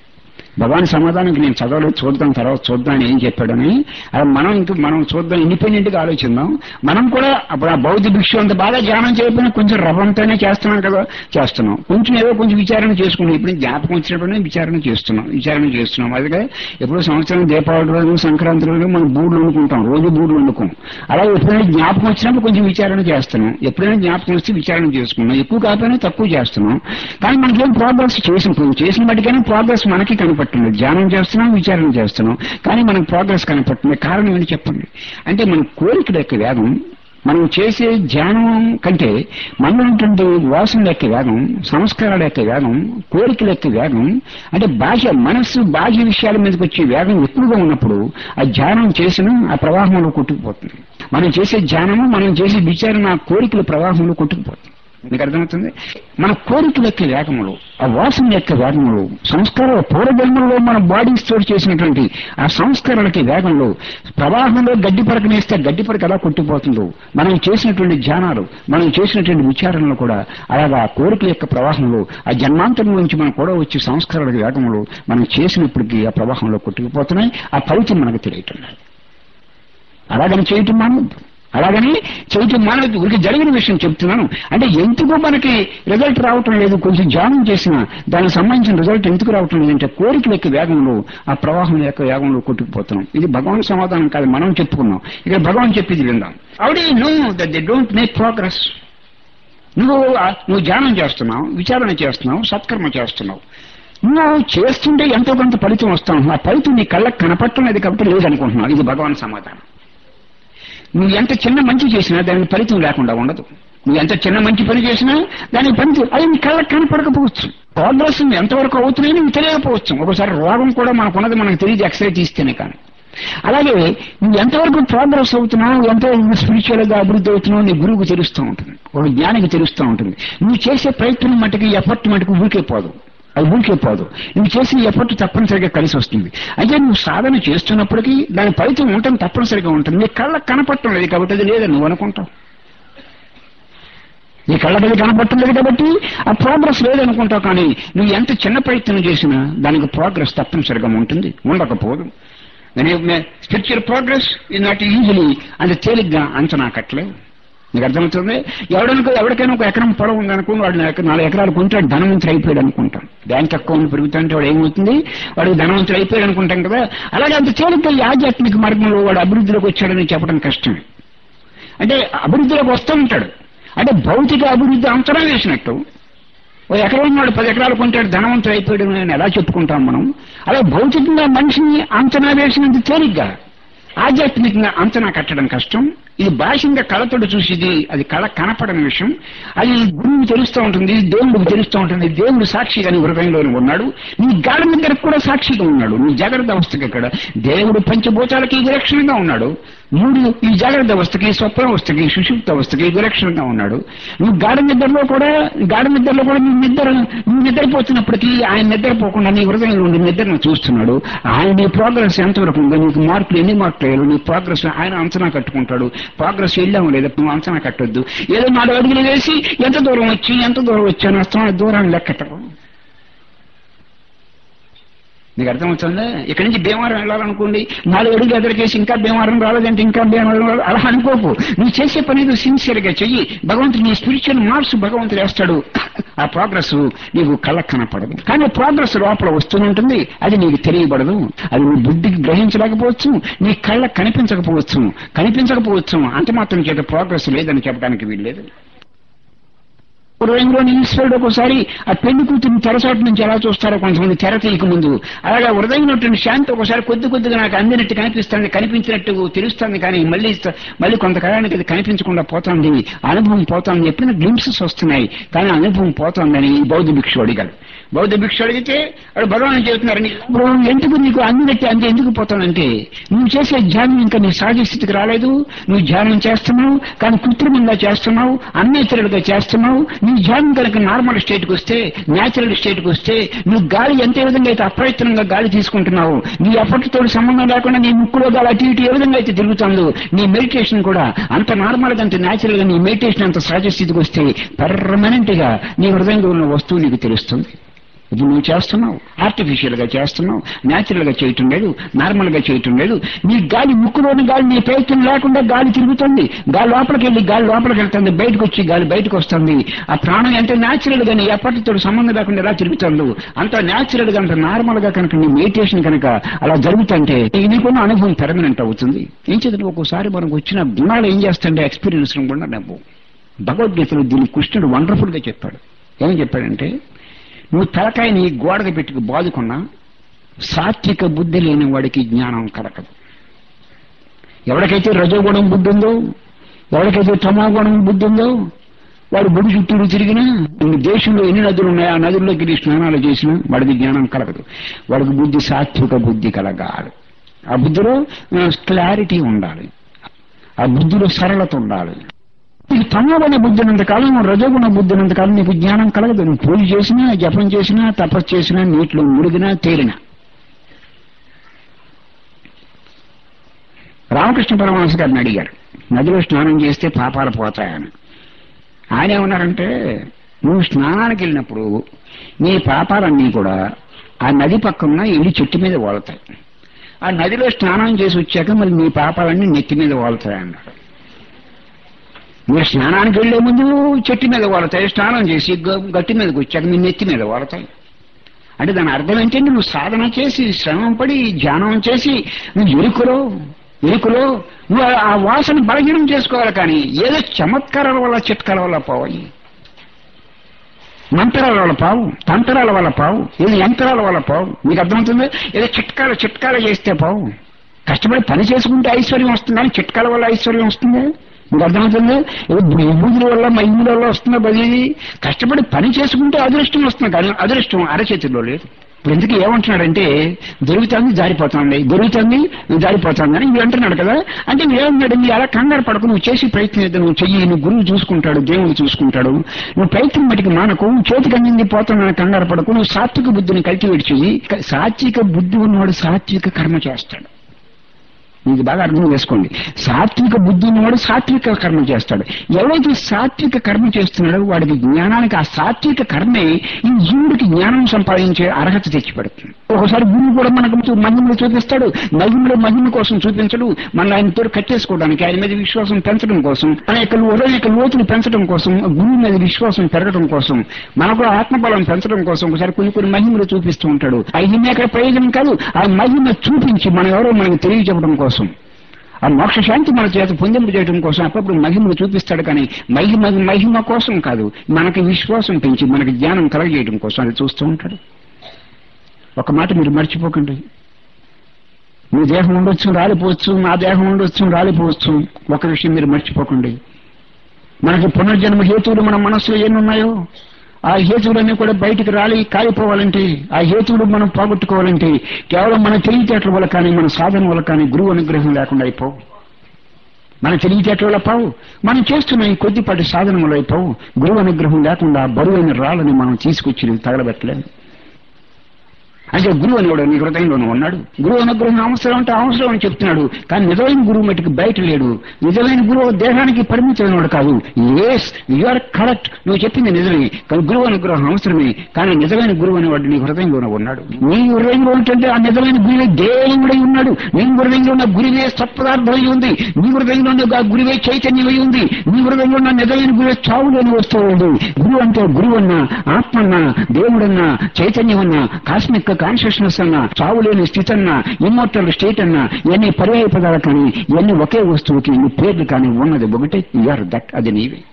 భగవాన్ సమాధానానికి నేను చదవలేదు, చూద్దాం తర్వాత చూద్దాం అని ఏం చెప్పాడని అది మనం ఇంక మనం చూద్దాం, ఇండిపెండెంట్ గా ఆలోచిద్దాం. మనం కూడా అప్పుడు ఆ బౌద్ధ భిక్షు అంత బాగా ధ్యానం చేయకపోయినా కొంచెం రవంతోనే చేస్తున్నాం కదా, చేస్తున్నాం. కొంచెం ఏదో కొంచెం విచారణ చేసుకున్నాం. ఇప్పుడు జ్ఞాపకం వచ్చినప్పుడే విచారణ చేస్తున్నాం విచారణ చేస్తున్నాం అదిగా ఎప్పుడు సంవత్సరం దీపావళి రోజు, సంక్రాంతి రోజు మనం బూడ్లు వండుకుంటాం, రోజు బూడ్లు వండుకోం. అలాగే ఎప్పుడైనా జ్ఞాపకం వచ్చినప్పుడు కొంచెం విచారణ చేస్తున్నాం, ఎప్పుడైనా జ్ఞాపకం వస్తే విచారణ చేసుకున్నాం. ఎక్కువ కాకపోయినా తక్కువ చేస్తున్నాం, కానీ మనకేం ప్రోగ్రెస్ చేసిన చేసిన బట్టికైనా ప్రోగ్రెస్ మనకి కనపడుతుంది. ధ్యానం చేస్తున్నాం, విచారణ చేస్తున్నాం, కానీ మనకు ప్రోగ్రెస్ కనపడుతుంది. కారణం ఏంటి చెప్పండి. అంటే మన కోరికల యొక్క వేగం, మనం చేసే ధ్యానం కంటే మనలో ఉన్నటువంటి వాసనల యొక్క వేగం, సంస్కారాల యొక్క వేగం, కోరికల యొక్క వేగం, అంటే బాహ్య మనస్సు బాహ్య విషయాల మీదకి వచ్చే వేగం ఎక్కువగా ఉన్నప్పుడు ఆ ధ్యానం చేసిన ఆ ప్రవాహంలో కొట్టుకుపోతుంది. మనం చేసే ధ్యానము, మనం చేసే విచారణ ఆ కోరికల ప్రవాహంలో కొట్టుకుపోతుంది. మీకు అర్థమవుతుంది. మన కోరికల యొక్క వేగములు, ఆ వాసన యొక్క వేగములు, సంస్కారాల పూర్వజన్మలో మన బాడీ స్టోర్ చేసినటువంటి ఆ సంస్కారాలకి వేగంలో ప్రవాహంలో గడ్డి పరకనేస్తే గడ్డి పరక ఎలా కొట్టిపోతుందో మనం చేసినటువంటి ధ్యానాలు, మనం చేసినటువంటి విచారణలు కూడా అలాగా ఆ కోరికల యొక్క ప్రవాహంలో ఆ జన్మాంతరం నుంచి మనకు కూడా వచ్చే సంస్కారాల వేగంలో మనం చేసినప్పటికీ ఆ ప్రవాహంలో కొట్టుకుపోతున్నాయి. ఆ ఫలితం మనకు తెలియటం లేదు. అలాగని చేయటం మానవద్దు, అలాగని చేయటం మానవద్దు. ఊరికి జరిగిన విషయం చెప్తున్నాను. అంటే ఎందుకు మనకి రిజల్ట్ రావటం లేదు, కొంచెం ధ్యానం చేసినా దానికి సంబంధించిన రిజల్ట్ ఎందుకు రావటం లేదంటే కోరికల యొక్క వేగంలో ఆ ప్రవాహం యొక్క వేగంలో కొట్టుకుపోతున్నాం. ఇది భగవాన్ సమాధానం కాదు, మనం చెప్పుకున్నాం. ఇక్కడ భగవాన్ చెప్పేది విందాం. ఆవిడ know that they don't make progress. నువ్వు నువ్వు ధ్యానం చేస్తున్నావు, విచారణ చేస్తున్నావు, సత్కర్మ చేస్తున్నావు, నువ్వు చేస్తుంటే ఎంతో కొంత ఫలితం వస్తావు. ఆ ఫలితం నీ కళ్ళకు కనపడటం లేదు కాబట్టి లేదనుకుంటున్నావు. ఇది భగవాన్ సమాధానం. నువ్వు ఎంత చిన్న మంచి చేసినా దానికి ఫలితం లేకుండా ఉండదు. నువ్వు ఎంత చిన్న మంచి పని చేసినా దానికి ఫలితం అది నీ కళ్ళకు కనపడకపోవచ్చు. ప్రోగ్రెస్ ఎంతవరకు అవుతున్నాయో నీకు తెలియకపోవచ్చు. ఒకసారి రోగం కూడా మనకున్నది మనకు తెలియదు ఎక్స్రే తీస్తేనే. కానీ అలాగే నువ్వు ఎంతవరకు ప్రోగ్రెస్ అవుతున్నావు, ఎంత స్పిరిచువల్ గా అభివృద్ధి అవుతున్నావు నీ గురువుకు తెలుస్తూ ఉంటుంది, ఒక జ్ఞానికి తెలుస్తూ ఉంటుంది. నువ్వు చేసే ప్రయత్నం మటుకు ఎఫర్ట్ మటుకు ఊరికేపోదు, అది ఊరికేపోదు. నువ్వు చేసిన ఎఫర్ట్ తప్పనిసరిగా కలిసి వస్తుంది. అయితే నువ్వు సాధన చేస్తున్నప్పటికీ దాని ఫలితం ఉండటం తప్పనిసరిగా ఉంటుంది. నీ కళ్ళకు కనపడటం లేదు కాబట్టి అది లేదని నువ్వు అనుకుంటావు. నీ కళ్ళకి కనపడటం లేదు కాబట్టి ఆ ప్రోగ్రెస్ లేదనుకుంటావు. కానీ నువ్వు ఎంత చిన్న ప్రయత్నం చేసినా దానికి ప్రోగ్రెస్ తప్పనిసరిగా ఉంటుంది, ఉండకపోదు. స్పిరిచువల్ ప్రోగ్రెస్ ఇది నాట్ ఈజీలీ అంత తేలిగ్గా అంచనా కట్టలేదు. నీకు అర్థమవుతుంది. ఎవడనుకో ఎవరికైనా ఒక ఎకరం పొలం ఉందనుకోండి, వాడు నాలుగు ఎకరాలు కొంటాడు, ధనవంతుడు అయిపోయాడు అనుకుంటాం. బ్యాంక్ అకౌంట్ పెరుగుతుంటే వాడు ఏమవుతుంది, వాడికి ధనవంతుడు అయిపోయాడు అనుకుంటాం కదా. అలాగే అంత తేలిగ్గా ఈ ఆధ్యాత్మిక మార్గంలో వాడు అభివృద్ధిలోకి వచ్చాడని చెప్పడం కష్టమే. అంటే అభివృద్ధిలోకి వస్తూ ఉంటాడు, అంటే భౌతిక అభివృద్ధి అంచనా వేసినట్టు. ఓ ఎకరం ఉన్నాడు, పది ఎకరాలు కొంటాడు, ధనవంతుడు అయిపోయాడు అని ఎలా చెప్పుకుంటాం మనం? అలా భౌతికంగా మనిషిని అంచనా వేసినంత తేలిగ్గా ఆధ్యాత్మికంగా అంచనా కట్టడం కష్టం. ఇది బాహ్యంగా కళతోడు చూసేది, అది కళ కనపడని విషయం. అది గురువుకు తెలుస్తూ ఉంటుంది, దేవుడికి తెలుస్తూ ఉంటుంది. దేవుడు సాక్షిగా నీ హృదయంలోనే ఉన్నాడు, నీ గాఢ నిద్రకు కూడా సాక్షిగా ఉన్నాడు. నీ జాగ్రత్త అవస్థకి ఇక్కడ దేవుడు పంచభూతాలకి విలక్షణంగా ఉన్నాడు. మూడు ఈ జాగ్రత్త అవస్థకి, స్వప్న అవస్థకి, సుషుప్త అవస్థకి విలక్షణంగా ఉన్నాడు. నువ్వు గాఢ నిద్రలో కూడా గాఢ నిద్రలో కూడా నీ నిద్ర నువ్వు నిద్రపోతున్నప్పటికీ ఆయన నిద్రపోకుండా నీ హృదయంలో ఉండి నిద్రను చూస్తున్నాడు. ఆయన నీ ప్రోగ్రెస్ ఎంతవరకు ఉందో, నీకు మార్కులు ఎన్ని మార్కులు వేయాలి, నీ ప్రోగ్రెస్ ఆయన అంచనా కట్టుకుంటాడు. ప్రోగ్రెస్ వెళ్ళాము లేదా నువ్వు అంచనా కట్టొద్దు. ఏదో నాలుగు అడుగులు వేసి ఎంత దూరం వచ్చి ఎంత దూరం వచ్చాను వస్తాను దూరాన్ని లెక్కట్టడం. నీకు అర్థమవుతుందా? ఇక్కడి నుంచి భీమవరం వెళ్ళాలనుకోండి, నాలుగు అడుగులు ఎదురుకేసి ఇంకా భీమవరం రాలేదంటే ఇంకా భీమవరం రాలేదు అలా అనుకోకు. నువ్వు చేసే పని నువ్వు సిన్సియర్ గా చెయ్యి. భగవంతుడు నీ స్పిరిచువల్ మార్క్స్ భగవంతుడు వేస్తాడు. ఆ ప్రోగ్రెస్ నీకు కళ్ళకు కనపడదు, కానీ ప్రోగ్రెస్ లోపల వస్తూనే ఉంటుంది. అది నీకు తెలియబడదు. అది నీ బుద్ధికి గ్రహించలేకపోవచ్చు, నీ కళ్ళకు కనిపించకపోవచ్చు కనిపించకపోవచ్చు అంత మాత్రం చేత ప్రోగ్రెస్ లేదని చెప్పడానికి వీల్లేదు. హృదయంలోని ఈశ్వరుడు ఒకసారి ఆ పెళ్లి కూతురిని తెరచాటు నుంచి ఎలా చూస్తారో కొంతమంది తెర తీయక ముందు, అలాగా హృదయంలో శాంతి ఒకసారి కొద్ది కొద్దిగా నాకు అందినట్టు కనిపిస్తుంది, కనిపించినట్టు తెలుస్తుంది, కానీ మళ్ళీ మళ్ళీ కొంతకాలానికి అది కనిపించకుండా పోతుంది, అనుభవం పోతుంది. ఎప్పుడైనా గ్లింప్సెస్ వస్తున్నాయి కానీ అనుభవం పోతుందని బౌద్ధ భిక్షు అడిగాడు. బౌద్ధ భిక్షు అడిగితే వాడు భగవాన్ చెబుతున్నారు, ఎందుకు నీకు అందినట్టు అంతే ఎందుకు పోతానంటే, నువ్వు చేసే ధ్యానం ఇంకా నీ సహజ స్థితికి రాలేదు. నువ్వు ధ్యానం చేస్తున్నావు కానీ కృత్రిమంగా చేస్తున్నావు, అన్నేచురల్ గా చేస్తున్నావు. నీ ధ్యానం కనుక నార్మల్ స్టేట్ కి వస్తే, న్యాచురల్ స్టేట్ కి వస్తే, నువ్వు గాలి ఎంత విధంగా అయితే అప్రయత్నంగా గాలి తీసుకుంటున్నావు, నీ ఎప్పటితో సంబంధం లేకుండా నీ ముక్కులో గాలి అటు ఇటు ఏ విధంగా అయితే తిరుగుతుందో, నీ మెడిటేషన్ కూడా అంత నార్మల్ గా అంత న్యాచురల్ గా నీ మెడిటేషన్ అంత సహజ స్థితికి వస్తే పర్మనెంట్ గా నీ హృదయంలో ఉన్న వస్తువు నీకు తెలుస్తుంది. ఇది నువ్వు చేస్తున్నావు, ఆర్టిఫిషియల్ గా చేస్తున్నావు, న్యాచురల్ గా చేయటం లేదు, నార్మల్ గా చేయటం లేదు. నీ గాలి ముక్కులోని గాలి నీ ప్రయత్నం లేకుండా గాలి తిరుగుతుంది, గాలి లోపలికి వెళ్ళి గాలి లోపలికి వెళ్తుంది, బయటకు వచ్చి గాలి బయటకు వస్తుంది. ఆ ప్రాణం ఎంత న్యాచురల్ గా నీ ఎప్పటితో సంబంధం లేకుండా ఎలా తిరుగుతుందో అంత న్యాచురల్ గా అంత నార్మల్ గా కనుక నీ మెడిటేషన్ కనుక అలా జరుగుతుంటే నీకున్న అనుభవం పెర్మనెంట్ అవుతుంది. ఏం చదువు ఒక్కోసారి మనకు వచ్చిన గుణాలు ఏం చేస్తుంటే ఎక్స్పీరియన్స్ కూడా నవ్వు. భగవద్గీతలో దీన్ని కృష్ణుడు వండర్ఫుల్ గా చెప్పాడు. ఏమని చెప్పాడంటే, నువ్వు తలకాయని గోడకు పెట్టుకు బాదుకున్నా సాత్విక బుద్ధి లేని వాడికి జ్ఞానం కలగదు. ఎవరికైతే రజోగుణం బుద్ధి ఉందో, ఎవరికైతే తమోగుణం బుద్ధి ఉందో వాడు బుడి చుట్టూరు తిరిగినా, దేశంలో ఎన్ని నదులు ఉన్నాయో ఆ నదుల్లోకి వెళ్ళి స్నానాలు చేసినా వాడికి జ్ఞానం కలగదు. వాడికి బుద్ధి సాత్విక బుద్ధి కలగాలి. ఆ బుద్ధిలో క్లారిటీ ఉండాలి, ఆ బుద్ధిలో సరళత ఉండాలి. నీకు తమోగుణ బుద్ధి ఉన్నంతకాలం, రజోగుణ బుద్ధి ఉన్నంతకాలం నీకు జ్ఞానం కలగదు. నువ్వు పూజ చేసినా, జపం చేసినా, తపస్సు చేసినా, నీటిలో మురిగినా తేలినా. రామకృష్ణ పరమహంస గారిని అడిగారు, నదిలో స్నానం చేస్తే పాపాలు పోతాయని. ఆయన ఏమన్నారంటే, నువ్వు స్నానానికి వెళ్ళినప్పుడు నీ పాపాలన్నీ కూడా ఆ నది పక్కన ఇల్లు చెట్టు మీద వాళ్తాయి. ఆ నదిలో స్నానం చేసి వచ్చాక మళ్ళీ నీ పాపాలన్నీ నెత్తి మీద వాళ్తాయి అన్నారు. మీరు స్నానానికి వెళ్లే ముందు చెట్టు మీద వాడతాయి, స్నానం చేసి గట్టి మీదకి వచ్చాక మీ నెత్తి మీద వాడతాయి. అంటే దాని అర్థం ఏంటంటే, నువ్వు సాధన చేసి శ్రమం పడి ధ్యానం చేసి నువ్వు ఎరుకులో ఎరుకులో నువ్వు ఆ వాసన బలహీనం చేసుకోవాలి. కానీ ఏదో చమత్కారాల వల్ల చిట్కాల వల్ల పోవాలి, మంత్రాల వల్ల పావు, తంత్రాల వల్ల పావు, ఏదో యంత్రాల వల్ల పావు. మీకు అర్థమవుతుంది? ఏదో చిట్కాలు చిట్కాలు చేస్తే పావు. కష్టపడి పని చేసుకుంటే ఐశ్వర్యం వస్తుంది, కానీ చిట్కాల వల్ల ఐశ్వర్యం వస్తుంది. మీకు అర్థమవుతుంది? ఏదో బూదుల వల్ల మహిళల వల్ల వస్తుందా బదిలీ? కష్టపడి పని చేసుకుంటే అదృష్టం వస్తుంది, కానీ అదృష్టం అరచేతిలో లేదు. ఇప్పుడు ఎందుకు ఏమంటున్నాడంటే, దొరుకుతుంది జారిపోతుంది, దొరుకుతుంది జారిపోతుంది అని ఇవి అంటున్నాడు కదా. అంటే ఏమన్నాడు, నీ అలా కంగారు పడకు, నువ్వు చేసి ప్రయత్నం చేద్దాం, నువ్వు చెయ్యి, నువ్వు గురువు చూసుకుంటాడు, దేవుడు చూసుకుంటాడు. నువ్వు ప్రయత్నం మటుకు మానకు, చేతికి అందింది పోతానని కంగారు పడకు. నువ్వు సాత్విక బుద్ధిని కల్టివేట్ చెయ్యి. సాత్విక బుద్ధి ఉన్నవాడు సాత్విక కర్మ చేస్తాడు. మీకు బాగా అర్థం చేసుకోండి. సాత్విక బుద్ధి ఉన్నవాడు సాత్విక కర్మ చేస్తాడు. ఎవరైతే సాత్విక కర్మ చేస్తున్నాడో వాడికి జ్ఞానానికి ఆ సాత్విక కర్మే ఈ జీవుడికి జ్ఞానం సంపాదించే అర్హత తెచ్చిపెడుతుంది. ఒకసారి గురువు కూడా మనకు మహిమలు చూపిస్తాడు, మహిమలో మహిమ కోసం చూపించడు, మన ఆయనతో కట్టేసుకోవడానికి, ఆయన మీద విశ్వాసం పెంచడం కోసం, మన యొక్క ఉదయం యొక్క లోతులు పెంచడం కోసం, గురువు మీద విశ్వాసం పెరగడం కోసం, మనకు ఆత్మబలం పెంచడం కోసం ఒకసారి కొన్ని కొన్ని మహిమలు చూపిస్తూ ఉంటాడు. మహిమ అక్కడ ప్రయోజనం కాదు, ఆ మహిమ చూపించి మనం ఎవరో మనకు తెలియజెప్పడం కోసం. ఆ మోక్ష శాంతి మన చేత పొందింపు చేయడం కోసం అప్పుడప్పుడు మహిమను చూపిస్తాడు, కానీ మహిమ మహిమ కోసం కాదు, మనకి విశ్వాసం పెంచి మనకి జ్ఞానం కలగజేయడం కోసం అది చూస్తూ ఉంటాడు. ఒక మాట మీరు మర్చిపోకండి, మీ దేహం ఉండొచ్చు రాలిపోవచ్చు, నా దేహం ఉండొచ్చు రాలిపోవచ్చు. ఒక విషయం మీరు మర్చిపోకండి, మనకి పునర్జన్మ హేతువులు మన మనస్సులో ఎన్ని ఉన్నాయో ఆ హేతువులన్నీ కూడా బయటికి రాలి కాలిపోవాలంటే, ఆ హేతువులు మనం పోగొట్టుకోవాలంటే కేవలం మన తెలివితేటల వల్ల కానీ మన సాధన వల్ల కానీ గురువు అనుగ్రహం లేకుండా అయిపోవు. మన తెలివితేటల వల్ల పావు, మనం చేస్తున్న ఈ కొద్దిపాటి సాధన వల్ల అయిపోవు. గురువు అనుగ్రహం లేకుండా బరువైన రాళ్ళని మనం తీసుకొచ్చి తగలబెట్టలేము. అంటే గురువు అనేవాడు నీ హృదయంలోనూ ఉన్నాడు. గురువు అనుగ్రహం అవసరం అంటే అవసరం అని చెప్తున్నాడు, కానీ నిజమైన గురువు మటుకు బయట లేడు. నిజమైన గురువు దేహానికి పరిమితమైనవాడు కాదు. ఎస్ యూఆర్ కరెక్ట్, నువ్వు చెప్పింది నిజమే, కానీ గురువు అనుగ్రహం అవసరమే, కానీ నిజమైన గురువు అనేవాడు నీ హృదయంలోనే ఉన్నాడు. నీ హృదయంలో ఉంటుంటే ఆ నిజమైన గురువే దేవుడై ఉన్నాడు. నీ హృదయంలో ఉన్న గురువే సత్పదార్థమై ఉంది, నీ హృదయంలో ఉన్న ఆ గురువే చైతన్యమై ఉంది, నీ హృదయంలో ఉన్న నిజమైన గురువే చావులేని వస్తువు ఉంది. గురువు అంటే గురువు అన్నా, ఆత్మన్నా, దేవుడన్నా, చైతన్యమన్నా, కాస్మిక్ కాన్షియస్నెస్ అన్నా, చావులేని స్థితి అన్నా, ఇమ్మోర్టల్ స్టేట్ అన్నా, ఇవన్నీ పర్యాయ పదాలు కానీ ఇవన్నీ ఒకే వస్తువుకి ఇన్ని పేర్లు కానీ ఉన్నది ఒకటే, యూఆర్ దట్, అది నీవే.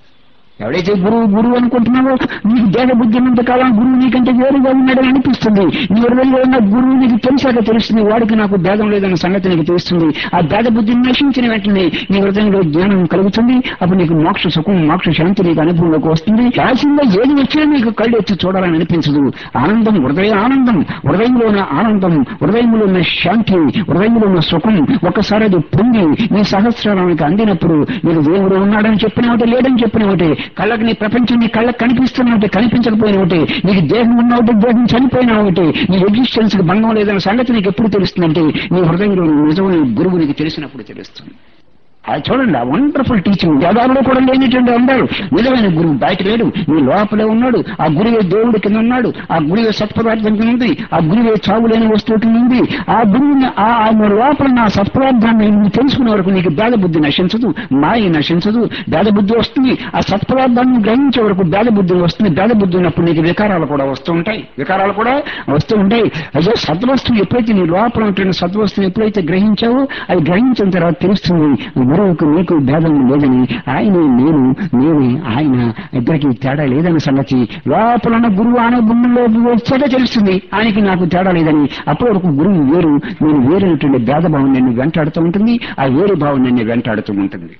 ఎవడైతే గురువు గురువు అనుకుంటున్నావో నీకు దేహ బుద్ధి ఉన్నంత కాలం గురువు నీకంటే వేరుగా ఉన్నాడని అనిపిస్తుంది. నీ హృదయంలో ఉన్న గురువు నీకు తెలిసాక తెలుస్తుంది, వాడికి నాకు భేదం లేదన్న సంగతి నీకు తెలుస్తుంది. ఆ భేద బుద్ధిని నశించిన వెంటనే నీ హృదయంలో జ్ఞానం కలుగుతుంది. అప్పుడు నీకు మోక్ష సుఖం, మోక్ష శాంతి నీకు అనుభవంలోకి వస్తుంది. రాసిందా ఏది వచ్చినా నీకు కళ్ళు ఎత్తి చూడాలని అనిపించదు. ఆనందం, హృదయ ఆనందం, హృదయంలో ఉన్న ఆనందం, హృదయంలో ఉన్న శాంతి, హృదయంలో ఉన్న సుఖం ఒక్కసారి అది పొంది నీ సహస్రానికి అందినప్పుడు నీకు దేవుడు ఉన్నాడని చెప్పిన ఒకటి, లేడని చెప్పిన ఒకటి, కళ్ళకి నీ ప్రపంచం నీ కళ్ళకి కనిపిస్తున్న ఒకటి, కనిపించకపోయిన ఒకటి, నీకు దేహం ఉన్న ఒకటి, దేహం చనిపోయిన ఒకటి, నీ ఎగ్జిస్టెన్స్ కి భంగం లేదన్న సంగతి నీకు ఎప్పుడు తెలుస్తుందంటే నీ హృదయంలో నిజమైన గురువు నీకు తెలిసినప్పుడు తెలుస్తుంది. అది చూడండి, ఆ వండర్ఫుల్ టీచింగ్. వేదాల్లో కూడా లేనిటువంటి అన్నారు, నిజమైన గురువు బయట లేడు, నీ లోపలే ఉన్నాడు. ఆ గురువే దేవుడి కింద ఉన్నాడు, ఆ గురువే సత్పదార్థం కింద ఉంది, ఆ గురువే చావు లేని వస్తువు కింద ఉంది. ఆ గురువుని ఆ లోపల నా సత్పదార్థాన్ని నువ్వు తెలుసుకునే వరకు నీకు భేద బుద్ధి నశించదు, మాయ నశించదు. భేద బుద్ధి వస్తుంది, ఆ సత్పదార్థాన్ని గ్రహించే వరకు భేద బుద్ధి వస్తుంది. భేద బుద్ధి ఉన్నప్పుడు నీకు వికారాలు కూడా వస్తూ ఉంటాయి, వికారాలు కూడా వస్తూ ఉంటాయి. అదే సద్వస్తువు ఎప్పుడైతే నీ లోపల ఉంటున్న సద్వస్తువుని ఎప్పుడైతే గ్రహించావో అది గ్రహించిన తర్వాత తెలుస్తుంది గురువుకు నీకు భేదం లేదని, ఆయన నేను నేనే ఆయన, ఇద్దరికి తేడా లేదని సంగతి లోపల ఉన్న గురువు అనుభవంలో వచ్చాక తెలుస్తుంది ఆయనకి నాకు తేడా లేదని. అప్పటి వరకు గురువు వేరు, నేను వేరైనటువంటి భేదభావం నన్ను వెంటాడుతూ ఉంటుంది, ఆ వేరే భావం నన్ను వెంటాడుతూ ఉంటుంది.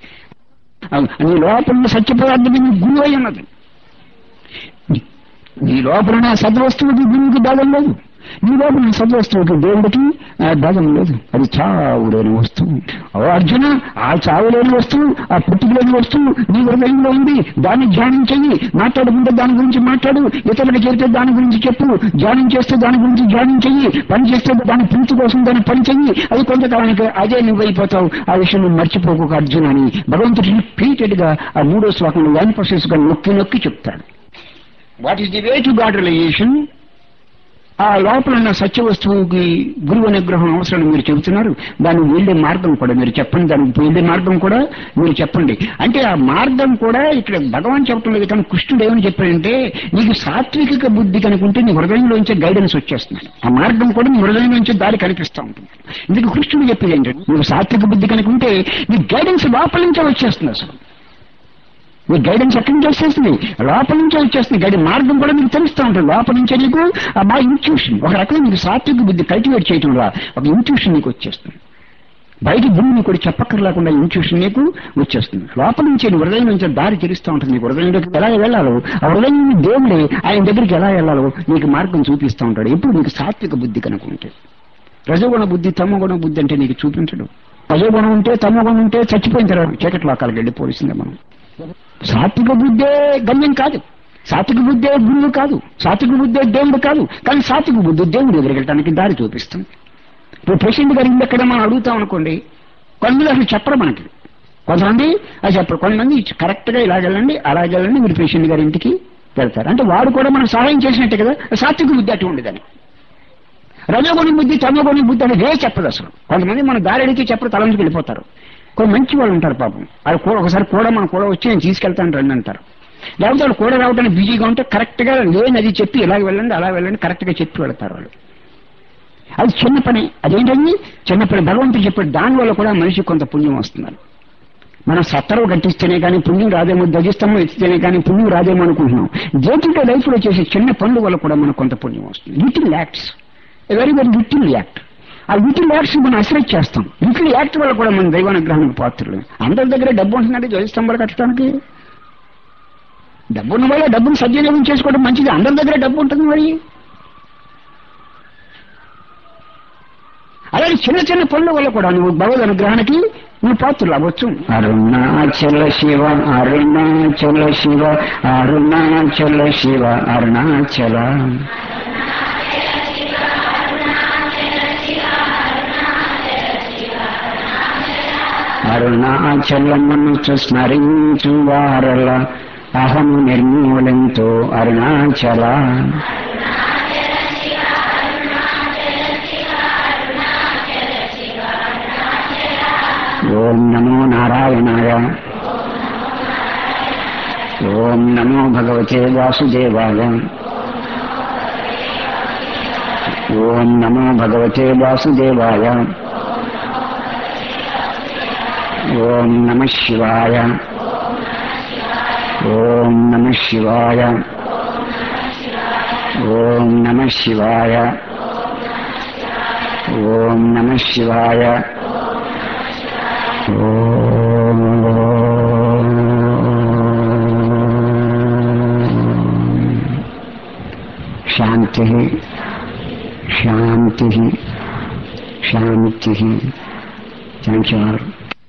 నీ లోపల సత్యపదార్థం నీ గురువు అయి ఉన్నది. నీ లోపల సద్వస్తువుకి గురువుకి భేదం లేదు, నీ లోపల సద్వస్తువుకి దేవుడికి భేదం లేదు. అది చావులేని వస్తువు. ఓ అర్జున, ఆ చావులేని వస్తువు, ఆ పుట్టుకలేని వస్తువు నీ హృదయంలో ఉంది. దాన్ని ధ్యానం చెయ్యి. మాట్లాడుకుంటే దాని గురించి మాట్లాడు, ఇతరులకు చెబితే దాని గురించి చెప్పు, ధ్యానం చేస్తే దాని గురించి ధ్యానం చెయ్యి, పని చేస్తే దాని పూర్తి కోసం దాన్ని పని చెయ్యి. అది కొంతకాలానికి అదే నువ్వు అయిపోతావు. ఆ విషయం నువ్వు మర్చిపోకు అర్జున అని భగవంతుడు రిపీటెడ్ గా ఆ మూడో శ్లోకంలో ఎంఫసిస్ గా నొక్కి నొక్కి చెప్తాడు. What is the way to God realisation? ఆ లోపల ఉన్న సత్య వస్తువుకి గురువు అనుగ్రహం అవసరం మీరు చెబుతున్నారు. దానికి వెళ్లే మార్గం కూడా మీరు చెప్పండి, దానికి వెళ్లే మార్గం కూడా మీరు చెప్పండి. అంటే ఆ మార్గం కూడా ఇక్కడ భగవాన్ చెప్పడం లేదు, కానీ కృష్ణుడు ఏమని చెప్పాడంటే నీకు సాత్విక బుద్ధి కనుకుంటే నీ హృదయంలోంచే గైడెన్స్ వచ్చేస్తున్నాడు. ఆ మార్గం కూడా నీ హృదయంలోంచే దారి కనిపిస్తూ ఉంటుంది. ఇందుకు కృష్ణుడు చెప్పేది ఏంటంటే నీకు సాత్విక బుద్ధి కనుకుంటే నీ గైడెన్స్ లోపల నుంచే వచ్చేస్తుంది. అసలు నీ గైడెన్స్ ఎక్కడి నుంచి వచ్చేస్తుంది? లోపల నుంచే వచ్చేస్తుంది. గైడెన్స్ మార్గం కూడా మీకు తెలుస్తూ ఉంటుంది. లోపల నుంచే నీకు మా ఇంట్యూషన్, ఒక రకంగా నీకు సాత్విక బుద్ధి కల్టివేట్ చేయటం వల్ల ఒక ఇంట్యూషన్ నీకు వచ్చేస్తుంది. బయట గురువుని కూడా చెప్పక్కర్లేకుండా ఇంట్యూషన్ నీకు వచ్చేస్తుంది. లోపల నుంచి నీ హృదయం నుంచి దారి తెలుస్తూ ఉంటుంది. నీకు హృదయంలోకి ఎలా వెళ్ళాలో, ఆ హృదయం దేవుడే ఆయన దగ్గరికి ఎలా వెళ్ళాలో నీకు మార్గం చూపిస్తూ ఉంటాడు. ఎప్పుడు నీకు సాత్విక బుద్ధి కనుకుంటే. రజోగుణ బుద్ధి, తమోగుణ బుద్ధి అంటే నీకు చూపించడు. రజోగుణం ఉంటే, తమోగుణం ఉంటే చచ్చిపోయిన తర్వాత చీకటి లోకాలకు వెళ్ళిపోవలసిందే మనం. సాత్విక బుద్ధే గమ్యం కాదు, సాత్విక బుద్ధే గురువు కాదు, సాత్విక బుద్ధే దేవుడు కాదు, కానీ సాత్విక బుద్ధి దేవుడు ఎదురుగెళ్ళడానికి దారి చూపిస్తుంది. ఇప్పుడు పేషెంట్ గారి ఇల్లు ఎక్కడ మనం అడుగుతాం అనుకోండి, కొంతమంది అసలు చెప్పరు మనకి, కొంతమంది అది చెప్పరు. కొంతమంది కరెక్ట్ గా ఇలాగెళ్ళండి అలాగెళ్ళండి మీరు పేషెంట్ గారి ఇంటికి వెళ్తారు. అంటే వాడు కూడా మనం సహాయం చేసినట్టే కదా. సాత్విక బుద్ధి అటు ఉండేదని. రజోగుణ బుద్ధి, తమోగుణ బుద్ధి అనేది ఏ చెప్పదు అసలు. కొంతమంది మన దారి అడిగి చెప్పరు, తలంచుకు వెళ్ళిపోతారు. కొన్ని మంచి వాళ్ళు ఉంటారు పాపం, అది కూడా ఒకసారి కూడా మనం కూడా వచ్చి నేను తీసుకెళ్తాను రండి అంటారు. లేకపోతే వాళ్ళు కూడా రావడానికి బిజీగా ఉంటే కరెక్ట్ గా లేని అది చెప్పి ఇలాగ వెళ్ళండి అలా వెళ్ళండి కరెక్ట్ గా చెప్పి వెళ్తారు వాళ్ళు. అది చిన్న పని. అదేంటండి చిన్న పని. భగవంతుడు చెప్పాడు దానివల్ల కూడా మనిషికి కొంత పుణ్యం వస్తున్నారు. మనం సత్తరవ కట్టిస్తేనే కానీ పుణ్యం రాదేమో, ధ్వజస్తంభం ఎత్తితేనే కానీ పుణ్యం రాదేమో అనుకుంటున్నాం. డే టు డే లైఫ్ లో చేసే చిన్న పనుల వల్ల కూడా మనకు కొంత పుణ్యం వస్తుంది. Little acts, very very little act. ఆ లిటిల్ యాక్ట్స్ మనం అసెట్ చేస్తాం. లిటిల్ యాక్ట్ వల్ల కూడా మన దైవానుగ్రహానికి పాత్రలు. అందరి దగ్గర డబ్బు ఉంటుందండి ధ్వజస్తంభాలు కట్టడానికి. డబ్బు ఉన్న వల్ల డబ్బును సద్వినియోగం చేసుకోవడం మంచిది. అందరి దగ్గర డబ్బు ఉంటుంది మరి. అలాగే చిన్న చిన్న పనుల వల్ల కూడా నువ్వు భగవద్ అనుగ్రహానికి నువ్వు పాత్రలు అవ్వచ్చు. అరుణాచల శివ అరుణాచల శివ అరుణాచల శివ అరుణాచల అరుణాచలమును స్మరించు వారల అహము నిర్మూలంతో అరుణాచల. ఓం నమో నారాయణాయ. ఓం నమో భగవతే వాసుదేవాయ. ఓం నమో భగవతే వాసుదేవాయ. ఓం నమః శివాయ. ఓం నమః శివాయ. ఓం నమః శివాయ. ఓం నమః శివాయ. శాంతి శాంతి శాంతి. Thank you.